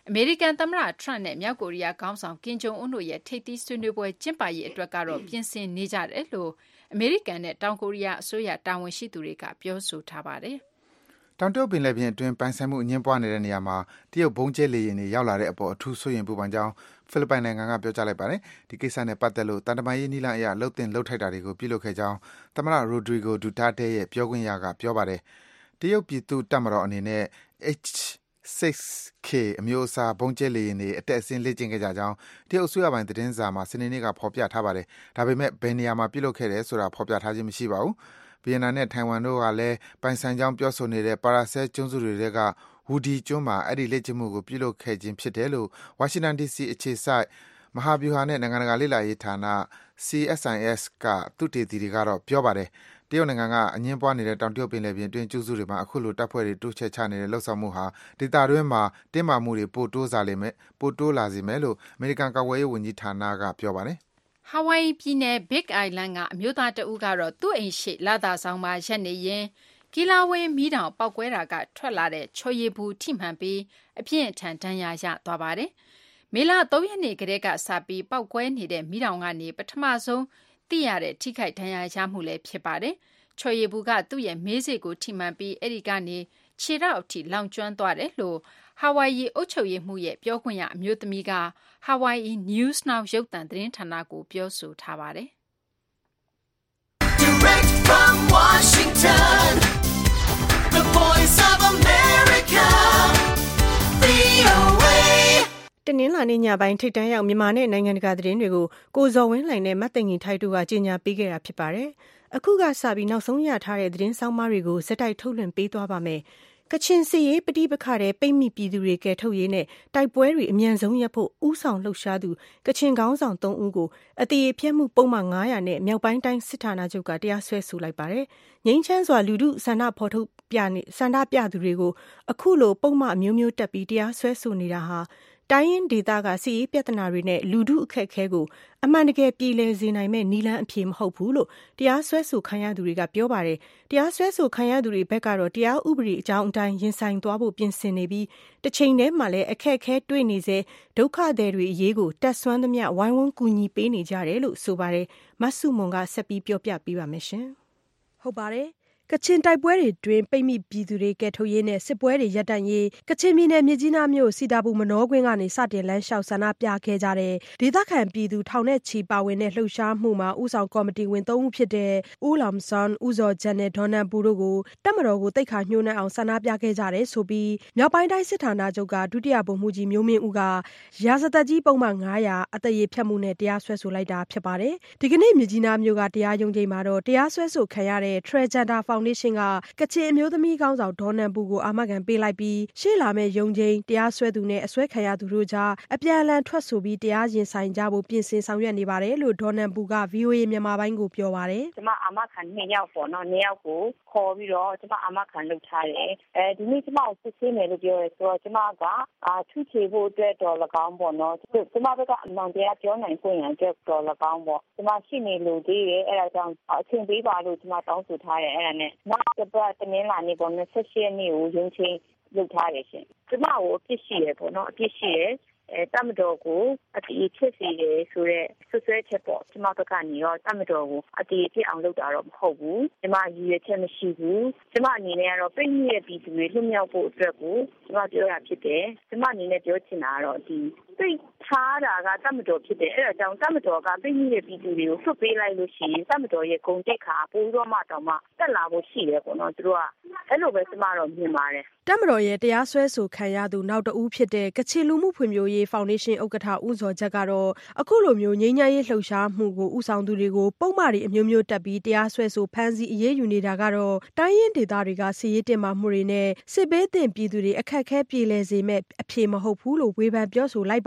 အမေရိကန်သမ္မတ Trump နဲ့ မြောက်ကိုရီးယားခေါင်းဆောင် Kim Jong Un တို့ရဲ့ထိပ်သီးဆွေးနွေးပွဲကျင်းပရေးအတွက်ကတော့ပြင်ဆင်နေကြတယ်လို့အမေရိကန်နဲ့တောင်ကိုရီးယားအစိုးရတာဝန်ရှိသူတွေကပြောဆိုထားပါတယ်တောင်တရုတ်ပင်လယ်ပြင်အတွင်းပိုင်ဆိုင်မှုအငြင်းပွားနေတဲ့နေရာမှာတရုတ်ဘုံကျဲလေယာဉ်တွေရောက်လာတဲ့အပေါ်အထူးစိုးရိမ်ပူပန်ကြောင်းဖိလစ်ပိုင်နိုင်ငံကပြောကြားလိုက်ပါတယ်။ဒီကိစ္စနဲ့ပတ်သက်လို့တန်တမာရေးနည်းလမ်းအရလှုပ်သင့်လှုပ်ထိုက်တာတွေကိုပြုလုပ်ခဲ့ကြောင်းသမ္မတ Rodrigo Duterte ရဲ့ပြောခွင့်ရကပြောပါတယ်။တရုတ်ပြည်သူ့တပ်မတော်အနေနဲ့ H-6K အမျိုးအစားဘုံကျဲလေယာဉ်တွေအတက်အဆင်းလေ့ကျင့်ခဲ့ကြကြောင်းတရုတ်အစိုးရပိုင်းသတင်းစာမှာစနေနေ့ကဖော်ပြထားပါတယ်။ဒါပေမဲ့ဘယ်နေရာမှာပြုလုပ်ခဲ့တယ်ဆိုတာဖော်ပြထားခြင်းမရှိပါဘူး။ဗီယက်နမ်နဲ့ထိုင်ဝမ်တို့ကလည်းပိုင်ဆိုင်ကြောင်းပြောဆိုနေတဲ့ပါရာဆဲကျွန်းစုတွေကဝူဒီကျွန်းမှာအဲ့ဒီလေ့ကျင့်မှုကိုပြုလုပ်ခဲ့ခြင်းဖြစ်တယ်လို့ဝါရှင်တန် DC အခြေစိုက်မဟာဗျူဟာနဲ့နိုင်ငံတကာလေ့လာရေးဌာန CSIS ကသုတေသီတွေကတော့ပြောပါတယ်။တရုတ်နိုင်ငံကအငြင်းပွားနေတဲ့တောင်တရုတ်ပင်လယ်ပြင်အတွင်းကျူးစုတွေမှာအခုလိုတပ်ဖွဲ့တွေတိုးချဲ့ချနေတဲ့လှုပ်ဆောင်မှုဟာဒေသတွင်းမှာတင်းမာမှုတွေပိုတိုးလာစေမယ်လို့အမေရိကန်ကာကွယ်ရေးဝန်ကြီးဌာနကပြောပါတယ်။ဟာဝိုင်ပြည်နယ် Big Island ကအမျိုးသားတဦးကတော့သူ့အိမ်ရှိလသာဆောင်မှာရက်နေရင်ကီလာဝင်းမီးတောင်ပောက်ကွဲတာကထွက်လာတဲ့ချော်ရည်ဘူးထိမှန်ပြီးအပြင်းအထန်ဒဏ်ရာရသွားပါတယ်။မေလ3 ရက်နေ့ကတည်းကစပြီးပောက်ကွဲနေတဲ့မီးတောင်ကနေပထမဆုံးသိရတဲ့ထိခိုက်ဒဏ်ရာရမှုလည်းဖြစ်ပါတယ်။ချော်ရည်ဘူးကသူ့ရဲ့မေးစေ့ကိုထိမှန်ပြီးအဲ့ဒီကနေခြေထောက်အထိလောင်ကျွမ်းသွားတယ်လို့ဟာဝိုင်ယီအုပ်ချုပ်ရေးမှူးရဲ့ပြောခွင့်ရအမျိုးသမီးက Hawaii News Now ရုပ်သံသတင်းဌာနကိုပြောဆိုထားပါတယ်။ Direct from Washington, the voice of America, VOA. တနင်္လာနေ့ညပိုင်းထိပ်တန်းရောက်မြန်မာနဲ့နိုင်ငံတကာသတင်းတွေကိုကိုဇော်ဝင်းလှိုင်နဲ့မတ်သိင်္ဂီထိုက်တို့ကကြေညာပေးခဲ့တာဖြစ်ပါတယ်။အခုကစပြီးနောက်ဆုံးရထားတဲ့သတင်းဆောင်မတွေကိုဇက်တိုက်ထုတ်လွှင့်ပေးသွားပါမယ်။ကချင်စစ်ရေးပဋိပက္ခတဲ့ပိတ်မိပြည်သူတွေကယ်ထုတ်ရေးနဲ့တိုက်ပွဲတွေအမြန်ဆုံးရပ်ဖို့ဥဆောင်လှုပ်ရှားသူကချင်ခေါင်းဆောင်3ဦးကိုအတည်အပြတ်မှုပုံမှန်900နဲ့မြောက်ပိုင်းတိုင်းစစ်ဌာနချုပ်ကတရားစွဲဆိုလိုက်ပါတယ်။ငြိမ်းချမ်းစွာလူထုဆန္ဒဖော်ထုတ်ဆန္ဒပြသူတွေကိုအခုလိုပုံမှန်အမျိုးမျိုးတက်ပြီးတရားစွဲဆိုနေတာဟာတိုင်းရင်းဒေသကစစ်ရေးပြဿနာတွေနဲ့လူထုအခက်အခဲကိုအမှန်တကယ်ပြည်လည်စေနိုင်မဲ့နည်းလမ်းအဖြစ်မဟုတ်ဘူးလို့တရားစွဲဆိုခံရသူတွေကပြောပါတယ်။တရားစွဲဆိုခံရသူတွေဘက်ကတော့တရားဥပဒေအကြောင်းအတိုင်းရင်ဆိုင်သွားဖို့ပြင်ဆင်နေပြီးတစ်ချိန်တည်းမှာလည်းအခက်အခဲတွေ့နေစေဒုက္ခသည်တွေအရေးကိုတက်ဆွမ်းသမျှဝိုင်းဝန်းကူညီပေးနေကြတယ်လို့ဆိုပါတယ်။မဆုမွန်ကဆက်ပြီးပြောပြပေးပါမယ်ရှင်။ဟုတ်ပါတယ်ကချင်တိုက်ပွဲတွေတွင်ပိတ်မိပြည်သူတွေကယ်ထုတ်ရေးနဲ့စစ်ပွဲတွေရပ်တန့်ရေးကချင်ပြည်နယ်မြစ်ကြီးနားမြို့စီတာပူမနောကွင်းကနေစတင်လမ်းလျှောက်ဆန္ဒပြခဲ့ကြတဲ့ဒေသခံပြည်သူထောင်နဲ့ချီပါဝင်တဲ့လှုပ်ရှားမှုမှာဦးဆောင်ကော်မတီဝင်3ဦးဖြစ်တဲ့ဦးလောင်ဆန်းဦးဇော်ဂျန်နဲ့ဒေါ်နန်ပူတို့ကိုတပ်မတော်ကိုတိတ်ခါညှိုးနှံအောင်ဆန္ဒပြခဲ့ကြတယ်ဆိုပြီးမြောက်ပိုင်းတိုင်းစစ်ဌာနချုပ်ကဒုတိယဗိုလ်မှူးကြီးမျိုးမင်းဦးကရာဇသက်ကြီးပုံမှန်900အတရေဖြတ်မှုနဲ့တရားစွဲဆိုလိုက်တာဖြစ်ပါတယ်ဒီကနေ့မြစ်ကြီးနားမြို့ကတရားရုံးချိန်မှာတော့တရားစွဲဆိုခံရတဲ့ Tragender Foundationကချင်အမျိုးသမီးခေါင်းဆောင်ဒေါ်နန်ပူကိုအာမခံပေးလိုက်ပြီးရှေ့လာမယ့်ရုံးချိန်တရားစွဲသူနဲ့အစွဲခံရသူတို့ကြားအပြန်အလှန်ထွက်ဆိုပြီးတရားရင်ဆိုင်ကြဖို့ပြင်ဆင်ဆောင်ရွက်နေပါတယ်လို့ဒေါ်နန်ပူက VOA မြန်မာပိုင်းကိုပြောပါတယ်ကျမအာမခံ2ယောက်ပေါ့နော်2ယောက်ကိုခေါ်ပြီးတော့ကျမအာမခံလုပ်ထားတယ်ဒီနေ့ကျမကိုစစ်ဆေးမယ်လို့ပြောရဲဆိုတော့ကျမကထုချေဖို့အတွက်တော်၎င်းပေါ့နော်ကျမဘက်ကအမှန်တရားပြောနိုင်ခွင့်ရအတွက်တော်၎င်းပေါ့ကျမရှိနေလို့သေးတယ်အဲ့ဒါကြောင့်အချိန်ပေးပါလို့ကျမတောင်းဆိုထားတယ်အဲ့ဒါနဲ့နောက်တစ်ပတ်တနင်္လာနေ့ပေါ့28ရက်နေ့ကိုရုံးချိန်လုပ်ထားရရှင်ကျမကိုအပြစ်ရှိရပေါ့နော်အပြစ်ရှိရတမတော်ကိုအတီးဖြစ်စီတယ်ဆိုတော့ဆွဆွဲချက်ပေါ့ကျမဘက်ကနေရောတမတော်ကိုအတီးဖြစ်အောင်လုပ်တာတော့မဟုတ်ဘူးကျမရည်ရွယ်ချက်မရှိဘူးကျမအနေနဲ့ကတော့ပြည့်ညက်ပြည်သူတွေလွတ်မြောက်ဖို့အတွက်ကိုကျမပြောရဖြစ်တယ်ကျမအနေနဲ့ပြောချင်တာကတော့ဒီသိထားတာကတမတော်ဖြစ်တယ်အဲ့ဒါကြောင့်တမတော်ကပြည့်ညက်ပြည်သူတွေကိုဆွပေးလိုက်လို့ရှိရင်တမတော်ရဲ့ဂုဏ်တိတ်ခါပိုးတော့မှတောင်မှတက်လာဖို့ရှိတယ်ပေါ့နော်သူတို့ကအဲ့လိုပဲကျမတော့မြင်ပါတယ်တပ်မတော်ရဲ့တရားစွဲဆိုခံရသူနောက်တဦးဖြစ်တဲ့ကချင်လူမှုဖွံ့ဖြိုးရေးဖောင်ဒေးရှင်းဥက္ကဋ္ဌဦးဇော်ဂျက်ကတော့အခုလိုမျိုးငြိမ်းချမ်းရေးလှုပ်ရှားမှုကိုဦးဆောင်သူတွေကိုပုံမှန်တွေအမျိုးမျိုးတက်ပြီးတရားစွဲဆိုဖမ်းဆီးအရေးယူနေတာကတော့တိုင်းရင်းဒေသတွေကစစ်ရေးတင်မာမှုတွေနဲ့စစ်ဘေးသင့်ပြည်သူတွေအခက်အခဲပြေလည်စေမဲ့အဖြေမဟုတ်ဘူးလို့ဝေဖန်ပြောဆိုလိုက်ပါ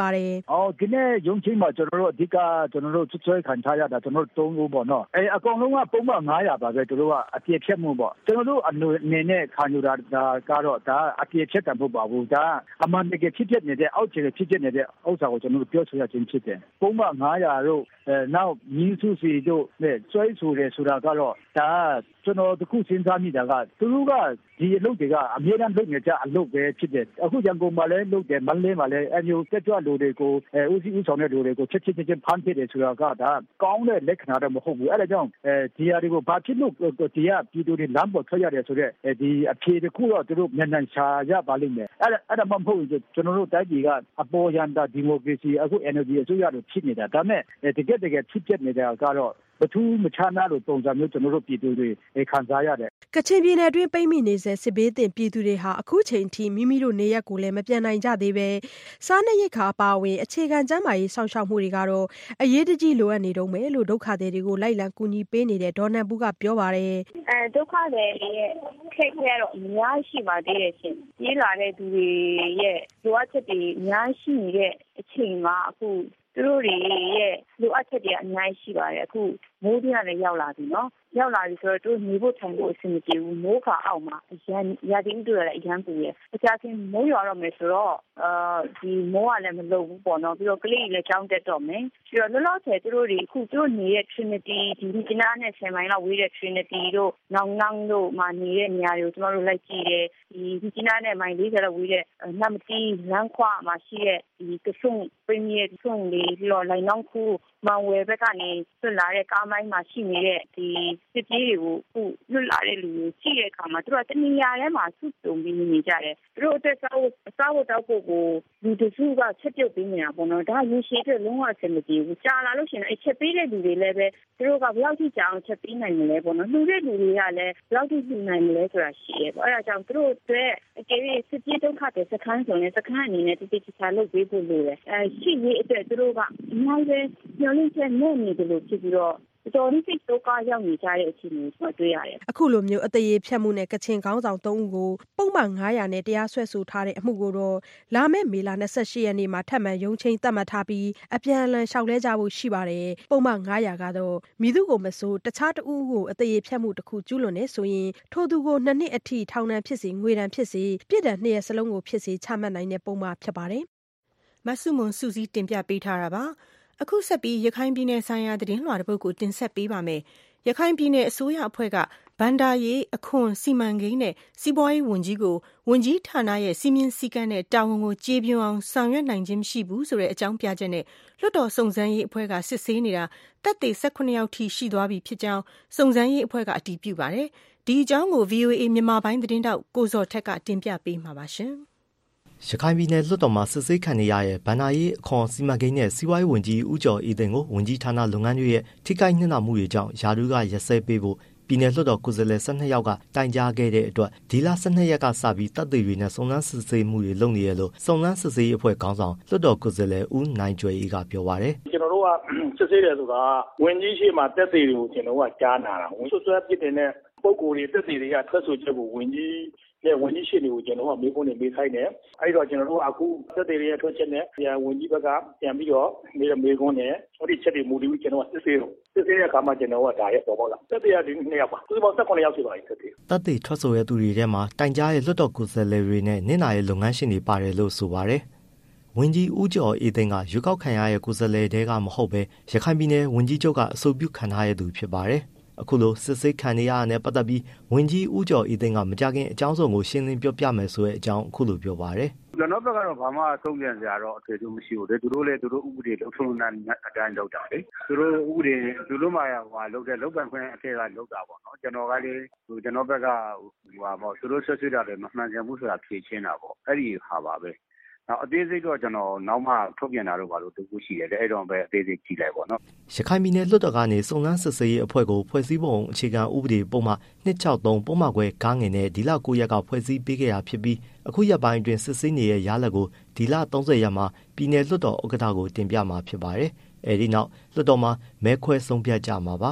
ပါတယ်ဒီနေ့ရုံးချင်းမှာကျွန်တော်တို့အဓိကကျွန်တော်တို့ချွဲခံထားရတာကျွန်တော်တို့3ဦးပေါ့နော်အကောင်လုံးကပုံမှန်900ပါပဲသူတို့ကအပြည့်ဖြတ်မှုပေါ့ကျွန်တော်တို့အနေနဲ့ခံယူတာကတော့ဒါအပြည့်ဖြတ်တယ်မဟုတ်ပါဘူးဒါအမှန်တကယ်ဖြစ်နေတဲ့အောက်ခြေဖြစ်နေတဲ့ဥစ္စာကိုကျွန်တော်တို့ပြောဆိုရခြင်းဖြစ်တယ်ပုံမှန်900တို့နောက်မြင်းစုစီတို့နဲ့စွဲဆိုတယ်ဆိုတာကတော့ဒါကျွန်တော်တခုစဉ်းစားမိတာကသူတို့ကဒီအလုပ်တွေကအများအားလုပ်နေကြအလုပ်ပဲဖြစ်တယ်အခုရန်ကုန်မှာလည်းလုပ်တယ်မန္တလေးမှာလည်းအမျိုးတက်ကြွလူတွေကိုဦးစီးဦးဆောင်တဲ့လူတွေကိုချက်ဖမ်းဖြစ်တယ်ဆိုတာကဒါကောင်းတဲ့လက္ခဏာတော့မဟုတ်ဘူးအဲ့ဒါကြောင့်ဒီဟာတွေကိုဘာဖြစ်လို့ဒီကပြည်သူတွေလမ်းပေါ်ထွက်ရတယ်ဆိုတော့ဒီအဖြေတခုတော့သူတို့မြန်မြန်ရှာရပါလိမ့်မယ်အဲ့ဒါမှမဟုတ်ကျွန်တော်တို့တိုင်းပြည်ကအပေါ်ယန္တာဒီမိုကရေစီအခု energy အစိုးရတို့ဖြစ်နေတာဒါမဲ့တကယ်ဖြစ်နေတာကတော့ဘသူမချနာလို့ပုံစံမျိုးကျွန်တော်တို့ပြည်သူတွေခံစားရတယ်ကချင်ပြည်နယ်အတွင်းပိတ်မိနေစေစစ်ဘေးသင့်ပြည်သူတွေဟာအခုချိန်ထိမိမိတို့နေရက်ကိုလည်းမပြန်နိုင်ကြသေးပဲစားနပ်ရိက္ခာအပါအဝင်အခြေခံကျန်းမာရေးစောင့်ရှောက်မှုတွေကတော့အရေးတကြီးလိုအပ်နေတုန်းပဲလို့ဒုက္ခသည်တွေကိုလိုက်လံကူညီပေးနေတဲ့ဒေါ်နန်ဘူးကပြောပါတယ်ဒုက္ခသည်ရဲ့ခက်ခဲတော့အများရှိပါသေးတယ်ရှင်ကြီးလာတဲ့သူတွေရဲ့လိုအပ်ချက်တွေအများရှိနေတဲ့အချိန်မှာအခုသူတို့တွေရဲ့လိုအပ်ချက်တွေအများကြီးရှိပါတယ်အခုမိုးပြလည်းရောက်လာပြီနော်ရောက်လာပြီဆိုတော့သူနေဖို့ထိုင်ဖို့အဆင်မပြေဘူးမိုးခါအောက်မှာရာသီဥတုလည်းအရန်ပူရအကြချင်းမိုးရွာတော့မယ်ဆိုတော့ဒီမိုးကလည်းမလုံဘူးပေါ့နော်ပြီးတော့ကလေးတွေလည်းကြောင်းတက်တော့မယ်ပြီးတော့လောလောဆယ်သူတို့တွေအခုသူတို့နေတဲ့ Trinity ဒီမြစ်နားနဲ့10မိုင်လောက်ဝေးတဲ့ Trinity တို့နောင်နောင်တို့မှာနေတဲ့နေရာတွေကိုကျွန်တော်တို့လိုက်ကြည့်တယ်ဒီမြစ်နားနဲ့မိုင်40လောက်ဝေးတဲ့နမတီလမ်းခွမှာရှိတဲ့ဒီကဆုံပင်းရဲ့ကဆုံလေးပြီးတော့လိုင်နောင်ခုမောင်ဝယ်ဘက်ကနေဆွတ်လာတဲ့ကားမိုင်းမှာရှိနေတဲ့ဒီစစ်ပြေးတွေကိုအခုလွတ်လာတဲ့လူတွေကြည့်တဲ့အခါမှာသူတို့ကတနေရာထဲမှာစုတုံပြီးနေကြတယ်သူတို့အတွက်စားဖို့တောက်ဖို့ကိုလူတစုကချက်ပြုတ်ပေးနေတာပေါ့နော်ဒါရေရှည်အတွက်လုံးဝအဆင်မပြေဘူးကြာလာလို့ရှိရင်အချက်ပေးတဲ့လူတွေလည်းပဲသူတို့ကဘယ်လောက်ထိကြာအောင်ချက်ပေးနိုင်မလဲပေါ့နော်လူတဲ့လူတွေကလည်းဘယ်လောက်ထိလူနိုင်မလဲဆိုတာရှိရဲပေါ့အဲဒါကြောင့်သူတို့အတွက်အကယ်၍စစ်ပြေးဒုက္ခတဲ့စခန်းဆိုရင်စခန်းအနေနဲ့တိတိကျကျလုပ်ပေးဖို့လိုတယ်ရှိရေးအတွက်သူတို့ကအများကြီးညှို့လင့်ချက်နဲ့နေတယ်လို့ဖြစ်ပြီးတော့တော်တော်လေးဒုက္ခရောက်နေကြတဲ့အခြေအနေကိုတွေ့ရတယ်အခုလိုမျိုးအသေးဖြတ်မှုနဲ့ကချင်ခေါင်းဆောင်3ဦးကိုပုံမှန်900နဲ့တရားစွဲဆိုထားတဲ့အမှုကိုတော့လာမယ့်မေလ28ရက်နေ့မှာထပ်မံရုံးချိန်သတ်မှတ်ထားပြီးအပြန်အလှန်လျှောက်လဲကြဖို့ရှိပါတယ်ပုံမှန်900ကတော့မိသူကိုမဆိုတခြားတဦးကိုအသေးဖြတ်မှုတစ်ခုကျူးလွန်နေဆိုရင်ထိုသူကို2နှစ်အထိထောင်ဒဏ်ဖြစ်စေငွေဒဏ်ဖြစ်စေပြစ်ဒဏ်2ရက်စလုံးကိုဖြစ်စေချမှတ်နိုင်တဲ့ပုံမှန်ဖြစ်ပါတယ်မဆုမွန်စုစည်းတင်ပြပေးထားတာပါအခုဆက်ပြီးရခိုင်ပြည်နယ်ဆိုင်ရာသတင်းလွှာတစ်ပုဒ်ကိုတင်ဆက်ပေးပါမယ်။ရခိုင်ပြည်နယ်အစိုးရအဖွဲ့ကဘန်ဒါရေးအခွန်စီမံကိန်းနဲ့စီးပွားရေးဝန်ကြီးကိုဝန်ကြီးဌာနရဲ့စီမင်းစည်းကမ်းနဲ့တာဝန်ကိုကျေပြွန်အောင်ဆောင်ရွက်နိုင်ခြင်းမရှိဘူးဆိုတဲ့အကြောင်းပြချက်နဲ့လွှတ်တော်စုံစမ်းရေးအဖွဲ့ကစစ်ဆေးနေတာတပ်တွေ18ယောက်ထိရှိသွားပြီဖြစ်ကြောင်းစုံစမ်းရေးအဖွဲ့ကအတည်ပြုပါတယ်။ဒီအကြောင်းကို VOA မြန်မာပိုင်းသတင်းတောက်ကိုဇော်ထက်ကတင်ပြပေးမှာပါရှင်။ရခိုင်ပြည်နယ်လွှတ်တော်မှာစစ်ဆေးခံနေရတဲ့ဗန်နာရေးအခွန်စီမံကိန်းနဲ့စီးပွားရေးဝန်ကြီးဦးကျော်အေးသိန်းကိုဝန်ကြီးဌာနလုပ်ငန်းတွေရဲ့ထိခိုက်နှိမ့်နာမှုတွေကြောင့်ယာတူးကရက်စဲပေးဖို့ပြည်နယ်လွှတ်တော်ကိုယ်စားလှယ်12ယောက်ကတိုင်ကြားခဲ့တဲ့အတွက်ဒီလ12ရက်ကစပြီးတပ်တွေတွေနဲ့စုံစမ်းစစ်ဆေးမှုတွေလုပ်နေရလို့စုံစမ်းစစ်ဆေးအဖွဲ့ခေါင်းဆောင်လွှတ်တော်ကိုယ်စားလှယ်ဦးနိုင်ကျွယ်အေးကပြောပါတယ်ကျွန်တော်တို့ကစစ်ဆေးတယ်ဆိုတာဝန်ကြီးရှိမှတပ်တွေကိုကျွန်တော်ကကြားနာတာဝန်ဆွဆွဲပြစ်တဲ့ပုံကိုယ်တွေတပ်တွေကထွက်ဆိုချက်ကိုဝန်ကြီးရှိနေကိုကျွန်တော်ကမေးခွန်းနေမေးခိုင်းတယ်အဲ့တော့ကျွန်တော်တို့အခုသက်သေတွေရဲ့ထွက်ချက်နဲ့ဝန်ကြီးဘက်ကပြန်ပြီးတော့မေးခွန်းနဲ့အဲ့ဒီချက်တွေမူတည်ပြီးကျွန်တော်ကစစ်ဆေးတဲ့အခါမှာကျွန်တော်ကဒါရဲ့ပေါ်ပေါက်လာသက်သေကဒီ2ယောက်ပါသူတို့18ယောက်ရှိပါပြီသက်သေထွက်ဆိုရတဲ့သူတွေထဲမှာတိုင်ကြားရဲ့လွှတ်တော်ကိုယ်စားလှယ်တွေနဲ့နင့်နာရဲ့လုပ်ငန်းရှင်တွေပါတယ်လို့ဆိုပါတယ်ဝန်ကြီးဦးကျော်အေးသိန်းကရွေးကောက်ခံရတဲ့ကိုယ်စားလှယ်တွေကမဟုတ်ပဲရခိုင်ပြည်နယ်ဝန်ကြီးချုပ်ကအဆိုပြုခံထားရသူဖြစ်ပါတယ်အခုလိုစစ်ဆေးခံရတဲ့ပတ်သက်ပြီးဝန်ကြီးဦးကျော်အေးသိန်းကမကြခင်အကြောင်းစုံကိုရှင်းလင်းပြောပြမယ်ဆိုတဲ့အကြောင်းအခုလိုပြောပါတယ်ကျွန်တော်ဘက်ကတော့ဘာမှသုံးပြန်စရာတော့အထွေထူးမရှိဘူးလေသူတို့လည်းသူတို့ဥပဒေလုပ်ထုံးတဲ့အတိုင်းလုပ်တာလေသူတို့ဥပဒေသူတို့မှလုပ်တဲ့လုပ်ပိုင်ခွင့်အထက်ကလုပ်တာပေါ့နော်ကျွန်တော်ကလေကျွန်တော်ဘက်ကသူတို့ဆွဆွတာလည်းမမှန်ကန်ဘူးဆိုတာဖြေရှင်းတာပေါ့အဲ့ဒီဟာပါပဲအသေးစိတ်တော့ကျွန်တော်နောက်မှထုတ်ပြန်တာတော့ဘာလို့တခုရှိတယ်လေအဲ့တော့ပဲအသေးစိတ်ကြည့်လိုက်ပေါ့နော်ရခိုင်ပြည်နယ်လွှတ်တော်ကနေစုံစမ်းစစ်ဆေးရေးအဖွဲ့ကိုဖွဲ့စည်းပုံအခြေခံဥပဒေပုံမှ263ပုံမှန်ခွဲဂါငင်နဲ့ဒီလ9ရက်ကဖွဲ့စည်းပေးခဲ့တာဖြစ်ပြီးအခုရက်ပိုင်းအတွင်းစစ်ဆေးနေတဲ့ရလဒ်ကိုဒီလ30ရက်မှာပြည်နယ်လွှတ်တော်ဥက္ကဋ္ဌကိုတင်ပြမှာဖြစ်ပါတယ်အဲဒီနောက်လွှတ်တော်မှာမဲခွဲဆုံးဖြတ်ကြမှာပါ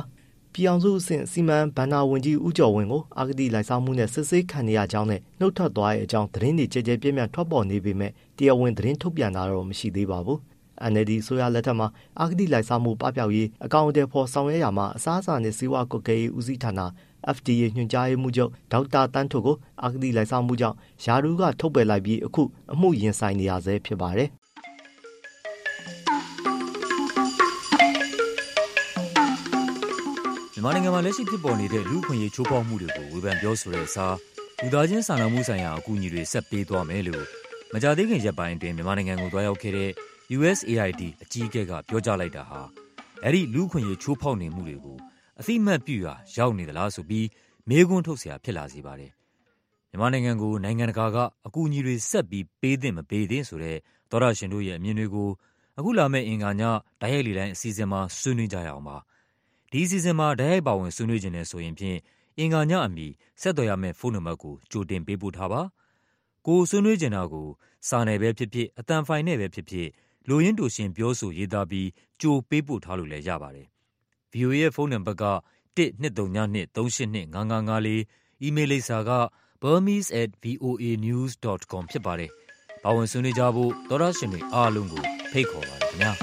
ပြည်အောင်စုအဆင့်စီမံဘဏ္ဍာဝန်ကြီးဦးကျော်ဝင်းကိုအဂတိလိုက်စားမှုနဲ့စစ်ဆေးခံနေရကြောင်းနဲ့နှုတ်ထွက်သွားတဲ့အကြောင်းသတင်းတွေကြဲကြဲပြန့်ပြန့်ထွက်ပေါ်နေပေမဲ့တရားဝင်သတင်းထုတ်ပြန်တာတော့မရှိသေးပါဘူး။ NLD ဆိုရလက်ထက်မှာအဂတိလိုက်စားမှုပပျောက်ရေးအကောင့်အထည်ဖော်ဆောင်ရွက်ရာမှာအစားအစာနဲ့စေဝါကွက်ကဲရေးဦးစီးဌာန FDA ညွှန်ကြားရေးမှူးချုပ်ဒေါက်တာတန်းထွဋ်ကိုအဂတိလိုက်စားမှုကြောင့်ယာရူကထုတ်ပယ်လိုက်ပြီးအခုအမှုရင်ဆိုင်နေရဆဲဖြစ်ပါတယ်။မြန်မာနိုင်ငံမှာလက်ရှိဖြစ်ပေါ်နေတဲ့လူ့အခွင့်အရေးချိုးဖောက်မှုတွေကိုဝေဖန်ပြောဆိုတဲ့အစားလူသားချင်းစာနာမှုဆိုင်ရာအကူအညီတွေဆက်ပေးသွားမယ်လို့မကြာသေးခင်ရက်ပိုင်းအတွင်းမြန်မာနိုင်ငံကိုသွားရောက်ခဲ့တဲ့ USAID အကြီးအကဲကပြောကြားလိုက်တာဟာအဲ့ဒီလူ့အခွင့်အရေးချိုးဖောက်နေမှုတွေကိုအသိမှတ်ပြုရာရောက်နေသလားဆိုပြီးမေးခွန်းထုတ်စရာဖြစ်လာစေပါတယ်။မြန်မာနိုင်ငံကိုနိုင်ငံတကာကအကူအညီတွေဆက်ပြီးပေးသင့်မပေးသင့်ဆိုတဲ့သောရရှင်တို့ရဲ့အမြင်တွေကိုအခုလာမယ့်အင်္ဂါညဓာတ်ရိုက်လေတိုင်းအစီအစဉ်မှာဆွေးနွေးကြရအောင်ပါ။ဒီအစီအစဉ်မှာဓာတ်ရိုက်ပါဝင်ဆွေးနွေးခြင်းနဲ့ဆိုရင်ဖြင့်အင်္ဂါညအမီဆက်သွယ်ရမယ့်ဖုန်းနံပါတ်ကိုကြိုတင်ပေးပို့ထားပါ။ကိုဆွေးနွေးခြင်းတာကိုစာနယ်ပဲဖြစ်ဖြစ်အသံဖိုင်နဲ့ပဲဖြစ်ဖြစ်လိုရင်းတိုရှင်ပြောဆိုရေးသားပြီးကြိုပေးပို့ထားလို့လည်းရပါတယ်။ VOA ရဲ့ဖုန်းနံပါတ်က12392382554အီးမေးလ်လိပ်စာက burmese@voanews.com ဖြစ်ပါတယ်။ပါဝင်ဆွေးနွေးကြဖို့သောရရှင်တွေအားလုံးကိုဖိတ်ခေါ်ပါတယ်ခင်ဗျာ။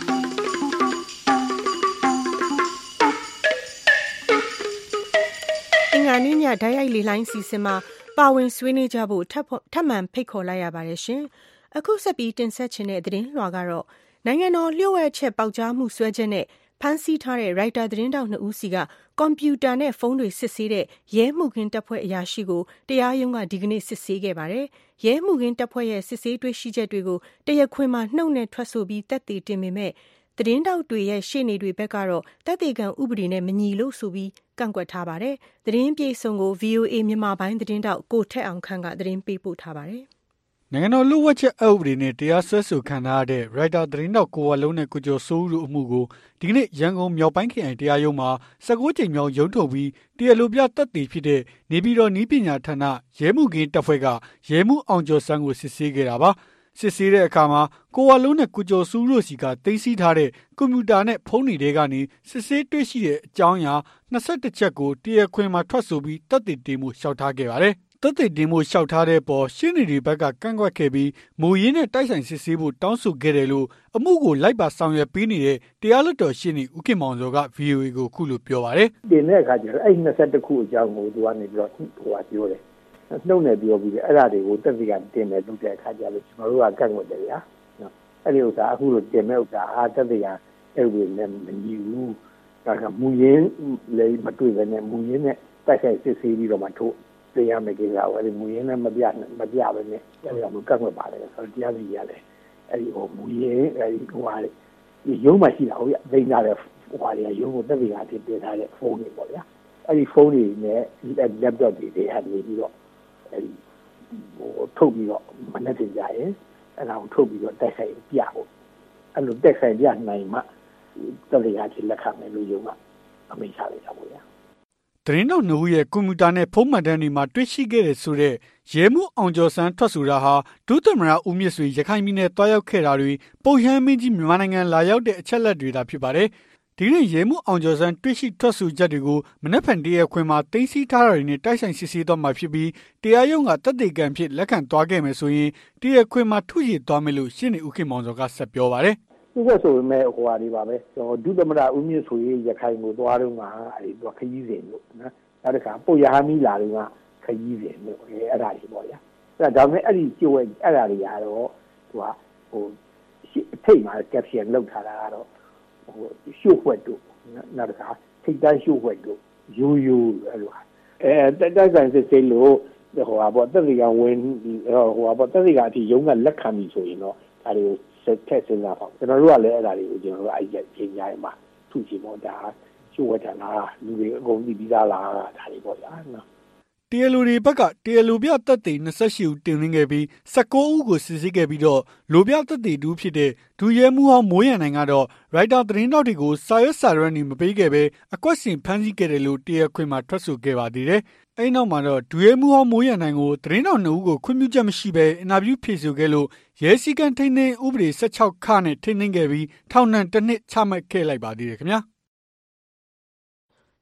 အင်္ဂါနေ့ညဓာတ်ရိုက်လေလိုင်းစီစဉ်မှာပါဝင်ဆွေးနွေးကြဖို့ထပ်မံဖိတ်ခေါ်လိုက်ရပါတယ်ရှင်။အခုဆက်ပြီးတင်ဆက်ချင်တဲ့သတင်းလွှာကတော့နိုင်ငံတော်လျှို့ဝှက်ချက်ပေါက်ကြားမှုစွဲချက်နဲ့ဖမ်းဆီးထားတဲ့ရိုက်တာသတင်းတောက်2ဦးစီကကွန်ပျူတာနဲ့ဖုန်းတွေစစ်ဆေးတဲ့ရဲမှုခင်းတပ်ဖွဲ့အရာရှိကိုတရားရုံးကဒီကနေ့စစ်ဆေးခဲ့ပါတယ်။ရဲမှုခင်းတပ်ဖွဲ့ရဲ့စစ်ဆေးတွေ့ရှိချက်တွေကိုတရားခွင်မှာနှုတ်နဲ့ထွက်ဆိုပြီးသက်သေတင်ပေမဲ့သတင်းတောက်တွေရဲ့ရှေ့နေတွေဘက်ကတော့သက်သေခံဥပဒေနဲ့မညီလို့ဆိုပြီးကန့်ကွက်ထားပါတယ်။သတင်းပြေဆုံးကို VOA မြန်မာပိုင်းသတင်းတောက်ကိုထက်အောင်ခန့်ကသတင်းပေးပို့ထားပါတယ်။နိုင်ငံတော်လူ့ဝှက်ချက်အက်ဥပဒေနဲ့တရားစွဲဆိုခံထားရတဲ့ရိုက်တာသတင်းတောက်ကိုဝလုံးနဲ့ကိုကျော်စိုးဦးတို့အမှုကိုဒီကနေ့ရန်ကုန်မြောက်ပိုင်းခရိုင်တရားရုံးမှာ19ကြိမ်မြောက်ရုံးထုတ်ပြီးတရားလိုပြသက်သေဖြစ်တဲ့နေပြည်တော်နည်းပညာဌာနရဲမှုခင်းတပ်ဖွဲ့ကရဲမှုအောင်ကျော်စန်းကိုစစ်ဆေးခဲ့တာပါ။စစ်ဆေးတဲ့အခါမှာကိုဝလုံးနဲ့ကိုကျော်စိုးဦးတို့စီကသိမ်းဆည်းထားတဲ့ကွန်ပျူတာနဲ့ဖုန်းတွေထဲကနေစစ်ဆေးတွေ့ရှိတဲ့အကြောင်းအရာ21ချက်ကိုတရားခွင်မှာထွက်ဆိုပြီးသက်သေတင်မှုလျှောက်ထားခဲ့ပါတယ်။သက်သေတင်မှုလျှောက်ထားတဲ့ပေါ်ရှင်းနေတွေဘက်ကကန့်ကွက်ခဲ့ပြီးမူရင်းနဲ့တိုက်ဆိုင်စစ်ဆေးဖို့တောင်းဆိုခဲ့တယ်လို့အမှုကိုလိုက်ပါဆောင်ရွက်ပေးနေတဲ့တရားလွှတ်တော်ရှင်းနေဦးခင်မောင်စောက VOA ကိုခုလိုပြောပါတယ်။တင်တဲ့အခါကျတော့အဲ့22ခုအကြောင်းကိုသူကနေပြီးတော့ပြောတယ်။နှုတ်နဲ့ပြောပြီးအဲ့ဒါတွေကိုသက်သေကတင်မယ်လုပ်တဲ့အခါကျတော့ကျွန်တော်တို့ကကန့်ကွက်တယ်ဗျာ။နော်အဲ့ဒီဥစ္စာအခုလိုတင်မဲ့ဥစ္စာဟာသက်သေကအဲ့ဒီနဲ့မညီဘူး။ဒါကမူရင်းလည်းမတွေ့ဘဲနဲ့မူရင်းနဲ့တိုက်ဆိုင်စစ်ဆေးပြီးတော့မှထို့တရားမကိစ္စဝယ်မူရင်းနဲ့မပြပဲနဲ့တရားလိုကန့်ကွက်ပါတယ်ဆိုတော့တရားစီရတယ်အဲ့ဒီမူရင်းအဲ့ဒီရုံးမှရှိတာဟုတ်ရသိမ်းထားတဲ့တွေကရုံးကိုတက်ပြီးတင်ထားတဲ့ဖုန်းတွေပေါ့ဗျာအဲ့ဒီဖုန်းတွေနဲ့ laptop တွေဟာနေပြီးတော့အဲ့ဒီထုတ်ပြီးတော့မနဲ့တင်ကြရင်အဲ့ဒါကိုထုတ်ပြီးတော့တက်ဆိုင်ပြဖို့အဲ့လိုတက်ဆိုင်ပြနိုင်မှတက်ပြီးလက်ခံမယ်လို့ရုံးကအမိန့်ချလိုက်တာပေါ့ဗျာသတင်းတောက်2ဦးရဲ့ကွန်ပျူတာနဲ့ဖုန်းမှတ်တမ်းတွေမှာတွေ့ရှိခဲ့တဲ့ဆိုတဲ့ရဲမှုအောင်ကျော်စန်းထွက်ဆိုတာဟာဒုသမ္မတဦးမြင့်ဆွေရခိုင်ပြည်နယ်တွားရောက်ခဲ့တာတွေပုတ်ဟမ်းမင်းကြီးမြန်မာနိုင်ငံလာရောက်တဲ့အချက်လက်တွေသာဖြစ်ပါတယ်။ဒီနေ့ရဲမှုအောင်ကျော်စန်းတွေ့ရှိထွက်ဆိုချက်တွေကိုမနက်ဖြန်တရားခွင်မှာသိမ်းဆည်းထားတာတွေနဲ့တိုက်ဆိုင်စစ်ဆေးသွားမှာဖြစ်ပြီးတရားရုံးကသက်သေခံဖြစ်လက်ခံသွားခဲ့မယ်ဆိုရင်တရားခွင်မှာထုရည်သွားမယ်လို့ရှင်းနေဦးခင်မောင်စောကဆက်ပြောပါတယ်။သူကဆိုပေမဲ့ဟိုဟာတွေပါပဲဒုသမ္မတဦးမြင့်ဆွေရခိုင်ကိုသွားတော့မှအဲဒီခရီးစဉ်လို့နော်နောက်တစ်ခါပုတ်ရဟမီလာတော့ခရီးစဉ်လို့အဲ့ဒါတွေပေါ့ဗျာအဲ့ဒါကြောင့်အဲ့ဒီကျိုးအဲ့ဒါတွေကတော့သူကဟိုအထိတ်မှာ caption လောက်ထားတာကတော့ဟိုရှုပ်ဝက်တို့နောက်တစ်ခါထိတ်တန်းရှုပ်ဝက်တို့ရိုးရိုးအဲ့လိုတိုက်ဆိုင်စစ်ဆေးလို့ဟိုဟာပေါ့တက်စီကဝင်ဟိုဟာပေါ့တက်စီကအထိရုံးကလက်ခံပြီဆိုရင်တော့ဒါတွေကိုထက်စဉ်းစားပါကျွန်တော်တို့ကလည်းအဲ့ဒါတွေကိုကျွန်တော်တို့အဲ့ဒီပြင်ကြရမှာထုချင်မို့ဒါချိုးဝတ်တာလားလူတွေအကုန်သိပြီးသားလားဒါတွေပေါ့ဗျာနော်တရားလိုတွေဘက်ကတရားလိုပြသက်သေ28ဦးတင်သွင်းခဲ့ပြီး19ဦးကိုစစ်ဆေးခဲ့ပြီးတော့လိုပြသက်သေတူဖြစ်တဲ့ဒူရဲမှုဟောင်းမိုးရန်နိုင်ကတော့ရိုက်တာသတင်းတောက်တွေကိုစာရွက်စာတမ်းတွေမပေးခဲ့ပဲအကွက်စင်ဖမ်းဆီးခဲ့တယ်လို့တရားခွင်မှာထွက်ဆိုခဲ့ပါသေးတယ်။အဲဒီနောက်မှာတော့ဒူရဲမှုဟောင်းမိုးရန်နိုင်ကိုသတင်းတောက်2ဦးကိုခွင့်ပြုချက်မရှိဘဲအင်တာဗျူးဖြေဆိုခဲ့လို့ရဲစည်းကမ်းထိန်းသိမ်းဥပဒေ16ခနဲ့ထိန်းသိမ်းခဲ့ပြီးထောင်ဒဏ်1နှစ်ချမှတ်ခဲ့လိုက်ပါသေးတယ်ခင်ဗျာ။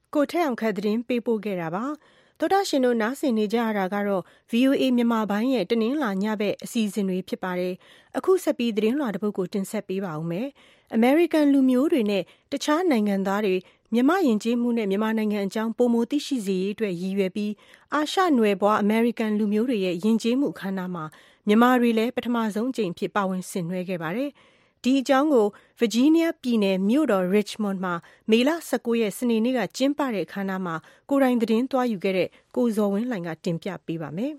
ကိုထက်အောင်ခက်သတင်းပေးပို့ခဲ့တာပါသောတာရှင်တို့နားဆင်နေကြရတာကတော့ VOA မြန်မာပိုင်းရဲ့တနင်္လာညဘက်အစီအစဉ်တွေဖြစ်ပါတယ်အခုဆက်ပြီးသတင်းလွှာတစ်ပုဒ်ကိုတင်ဆက်ပေးပါဦးမယ်American လူမျိုးတွေနဲ့တခြားနိုင်ငံသားတွေမြန်မာယဉ်ကျေးမှုနဲ့မြန်မာနိုင်ငံအကြောင်းပိုမိုသိရှိစေရေးအတွက်ရည်ရွယ်ပြီးအာရှနွယ်ဘွား American လူမျိုးတွေရဲ့ယဉ်ကျေးမှုအခမ်းအနားမှာမြန်မာတွေလည်းပထမဆုံးအကြိမ်ဖြစ်ပါဝင်ဆင်နွှဲခဲ့ပါတယ်ဒီအကြောင်းကို Virginia ပြည်နယ်မြို့တော် Richmond မှာမေလ19ရက်စနေနေ့ကကျင်းပတဲ့အခမ်းအနားမှာကိုယ်တိုင်သတင်းသွားယူခဲ့တဲ့ကိုဇော်ဝင်းလှိုင်ကတင်ပြပေးပါမယ်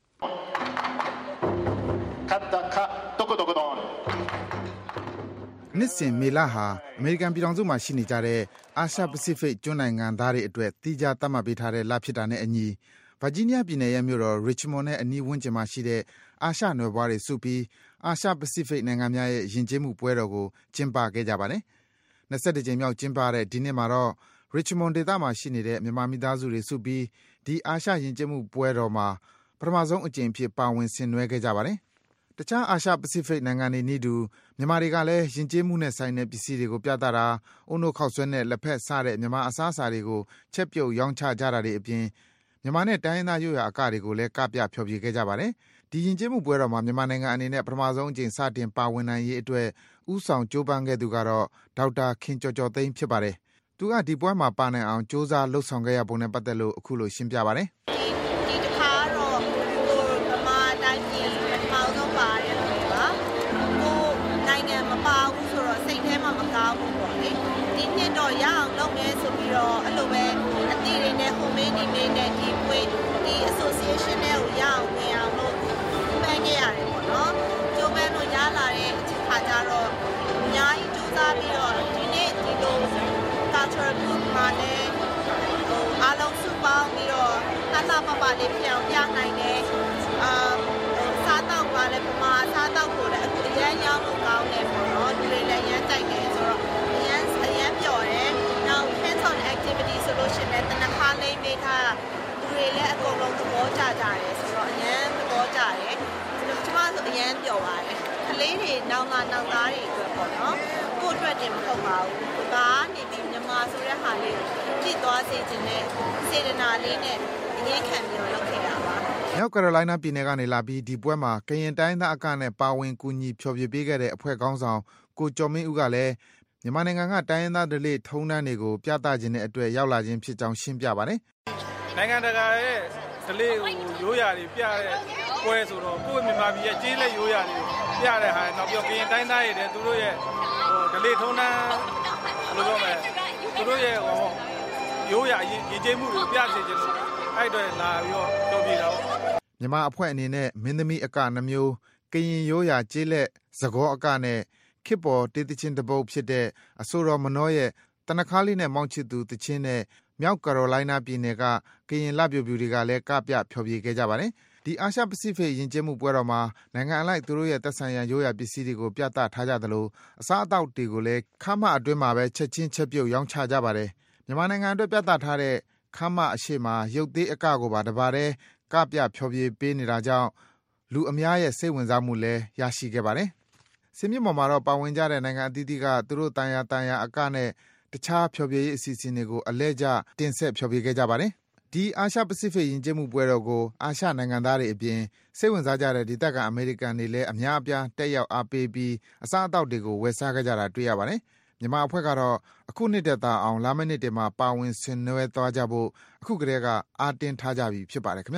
နှစ်စဉ်မေလဟာအမေရိကန်ပြည်ထောင်စုမှာရှိနေကြတဲ့အာရှပစိဖိတ်ကျွန်းနိုင်ငံသားတွေအတွက်သီးခြားသတ်မှတ်ပေးထားတဲ့လဖြစ်တာနဲ့အညီဗာဂျီးနီးယားပြည်နယ်ရဲ့မြို့တော် Richmond နဲ့အနီးဝန်းကျင်မှာရှိတဲ့အာရှနွယ်ဘွားတွေစုပြီးအာရှပစိဖိတ်နိုင်ငံများရဲ့ယဉ်ကျေးမှုပွဲတော်ကိုကျင်းပခဲ့ကြပါတယ်။21ကြိမ်မြောက်ကျင်းပတဲ့ဒီနှစ်မှာတော့ Richmond ဒေသမှာရှိနေတဲ့မြန်မာမိသားစုတွေစုပြီးဒီအာရှယဉ်ကျေးမှုပွဲတော်မှာပထမဆုံးအကြိမ်ဖြစ်ပါဝင်ဆင်နွှဲခဲ့ကြပါတယ်။တခြားအာရှပစိဖိတ်နိုင်ငံတွေနည်းတူမြန်မာတွေကလည်းယဉ်ကျေးမှုနဲ့ဆိုင်တဲ့ပစ္စည်းတွေကိုပြသတာအုံနိုခောက်ဆွဲနဲ့လက်ဖက်စားတဲ့မြန်မာအစားအစာတွေကိုချက်ပြုတ်ရောင်းချကြတာတွေအပြင်မြန်မာနဲ့တိုင်းရင်းသားရိုးရာအကတွေကိုလည်းကပြဖျော်ဖြေခဲ့ကြပါတယ်။ဒီယဉ်ကျေးမှုပွဲတော်မှာမြန်မာနိုင်ငံအနေနဲ့ပထမဆုံးအကြိမ်စတင်ပါဝင်နိုင်ရေးအတွက်ဥဆောင်ကြိုးပမ်းခဲ့သူကတော့ဒေါက်တာခင်ကျော်ကျော်သိန်းဖြစ်ပါတယ်။သူကဒီပွဲမှာပါနိုင်အောင်စ조사လှုပ်ဆောင်ခဲ့ရပုံနဲ့ပတ်သက်လို့အခုလိုရှင်းပြပါတယ်။ဒီတစ်ခါတော့ဗမာတိုင်းပြည်ပထမဆုံးပါရတယ်ပါ။ကိုနိုင်ငံမပါဘူးဆိုတော့စိတ်ထဲမှာမကောင်းဘူးပေါ့လေ။ဒီနှစ်တော့ရအောင်လုပ်မယ်ဆိုပြီးတော့အဲ့လိုပဲအတိတွေနဲ့ဟိုမင်းဒီမင်းနဲ့ဒီပွဲဒီ association နဲ့ကိုရအောင်ဝင်အောင်လို့ပန်းခဲ့ရတယ်ပေါ့နော်။ကျိုးပန်းလို့ရလာတဲ့အခါကျတော့အများကြီးစူးစမ်းပြီးတော့ဒီနေ့ဒီလို cultural group မှာလည်းအားလုံးစုပေါင်းပြီးတော့လှလှပပလေးပြောင်းပြနိုင်တယ်စားတော့ပါလေပမာစားတော့ကိုလည်းအခုအရန်ရောက်လို့ကောင်းတယ်ပေါ့နော်ဒီလေးလည်းရမ်းတိုက်တယ်ဆိုတော့အရန်ပျော်တယ်နောက် hands on activity ဆိုလို့ရှိရင်တနခါလေးပေးထားသူတွေလည်းအကုန်လုံးသဘောကျကြတယ်ဆိုတော့အရန်သဘောကျတယ်ကျွန်မဆိုအရန်ပျော်ပါတယ်ကလေးတွေနောက်သားတွေအတွက်ပေါ့နော်ကိုယ့်အတွက်တင်မဟုတ်ပါဘူးဘာနေပြီးမြန်မာဆိုတဲ့ဟာလေးကြည့်သွားစေခြင်းနဲ့စေတနာလေးနဲ့အရေးခံပြီးတော့လုပ်ခဲ့တာပါမြောက်ကယ်ရိုလိုင်းနားပြည်နယ်ကနေလာပြီးဒီပွဲမှာကရင်တိုင်းသားအကနဲ့ပါဝင်ကူညီဖျော်ဖြေပေးခဲ့တဲ့အဖွဲ့ခေါင်းဆောင်ကိုကျော်မင်းဦးကလည်းမြန်မာနိုင်ငံကတိုင်းရင်းသားဓလေ့ထုံးတမ်းတွေကိုပြသခြင်းတဲ့အတွက်ရောက်လာခြင်းဖြစ်ကြောင်းရှင်းပြပါတယ်။နိုင်ငံတကာရဲ့ဓလေ့ရိုးရာတွေပြတဲ့ပွဲဆိုတော့ကိုယ့်မြန်မာပြည်ရဲ့ကျေးလက်ရိုးရာတွေပြတဲ့ဟာနောက်ပြီးကရင်တိုင်းသားတွေတဲ့သူတို့ရဲ့ဓလေ့ထုံးတမ်းဘယ်လိုပြောမလဲသူတို့ရဲ့ရိုးရာရည်ကြည်မှုတွေပြစေခြင်းလို့အဲ့အတွက်လာပြီးတော့ပြောပြတာပေါ့မြန်မာအဖွဲ့အနေနဲ့မင်းသမီးအကနှမျိုးကရင်ရိုးရာကျေးလက်သကောအကနဲ့ခေတ်ပေါ်တေးသချင်းတပုတ်ဖြစ်တဲ့အဆိုတော်မနောရဲ့တနခါလေးနဲ့မောင်ချစ်သူသချင်းနဲ့မြောက်ကယ်ရိုလိုင်းနားပြည်နယ်ကကရင်လပြိုပြူတွေကလည်းကပြဖျော်ဖြေခဲ့ကြပါတယ်ဒီအာရှပစိဖိတ်ယဉ်ကျေးမှုပွဲတော်မှာနိုင်ငံအလိုက်သူတို့ရဲ့သက်ဆိုင်ရာရိုးရာပစ္စည်းတွေကိုပြသထားကြသလိုအစားအသောက်တွေကိုလည်းခမ်းမအတွင်းမှာပဲချက်ချင်းချက်ပြုတ်ရောင်းချကြပါတယ်မြန်မာနိုင်ငံအတွက်ပြသထားတဲ့ခမ်းမအရှိမှာရုပ်သေးအကကိုပါတပါးတည်းကပြဖျော်ဖြေပေးနေတာကြောင့်လူအများရဲ့စိတ်ဝင်စားမှုလည်းရရှိခဲ့ပါတယ်စင်မြင့်ပေါ်မှာတော့ပါဝင်ကြတဲ့နိုင်ငံအသီးသီးကသူတို့တန်ရာအကနဲ့တခြားဖျော်ဖြေရေးအစီအစဉ်တွေကိုအလဲကျတင်ဆက်ဖျော်ဖြေခဲ့ကြပါတယ်ဒီအာရှပစိဖိတ်ယဉ်ကျေးမှုပွဲတော်ကိုအာရှနိုင်ငံသားတွေအပြင်စိတ်ဝင်စားကြတဲ့ဒေသခံအမေရိကန်တွေလည်းအများအပြားတက်ရောက်အားပေးပြီးအစားအသောက်တွေကိုဝယ်စားခဲ့ကြတာတွေ့ရပါတယ်မြန်မာအဖွဲ့ကတော့အခုနှစ်တည်းသာအောင်လာမယ့်နှစ်တည်းမှာပါဝင်ဆင်နွှဲသွားကြဖို့အခုကတည်းကအားတင်းထားကြပြီဖြစ်ပါတယ်ခင်ဗျာ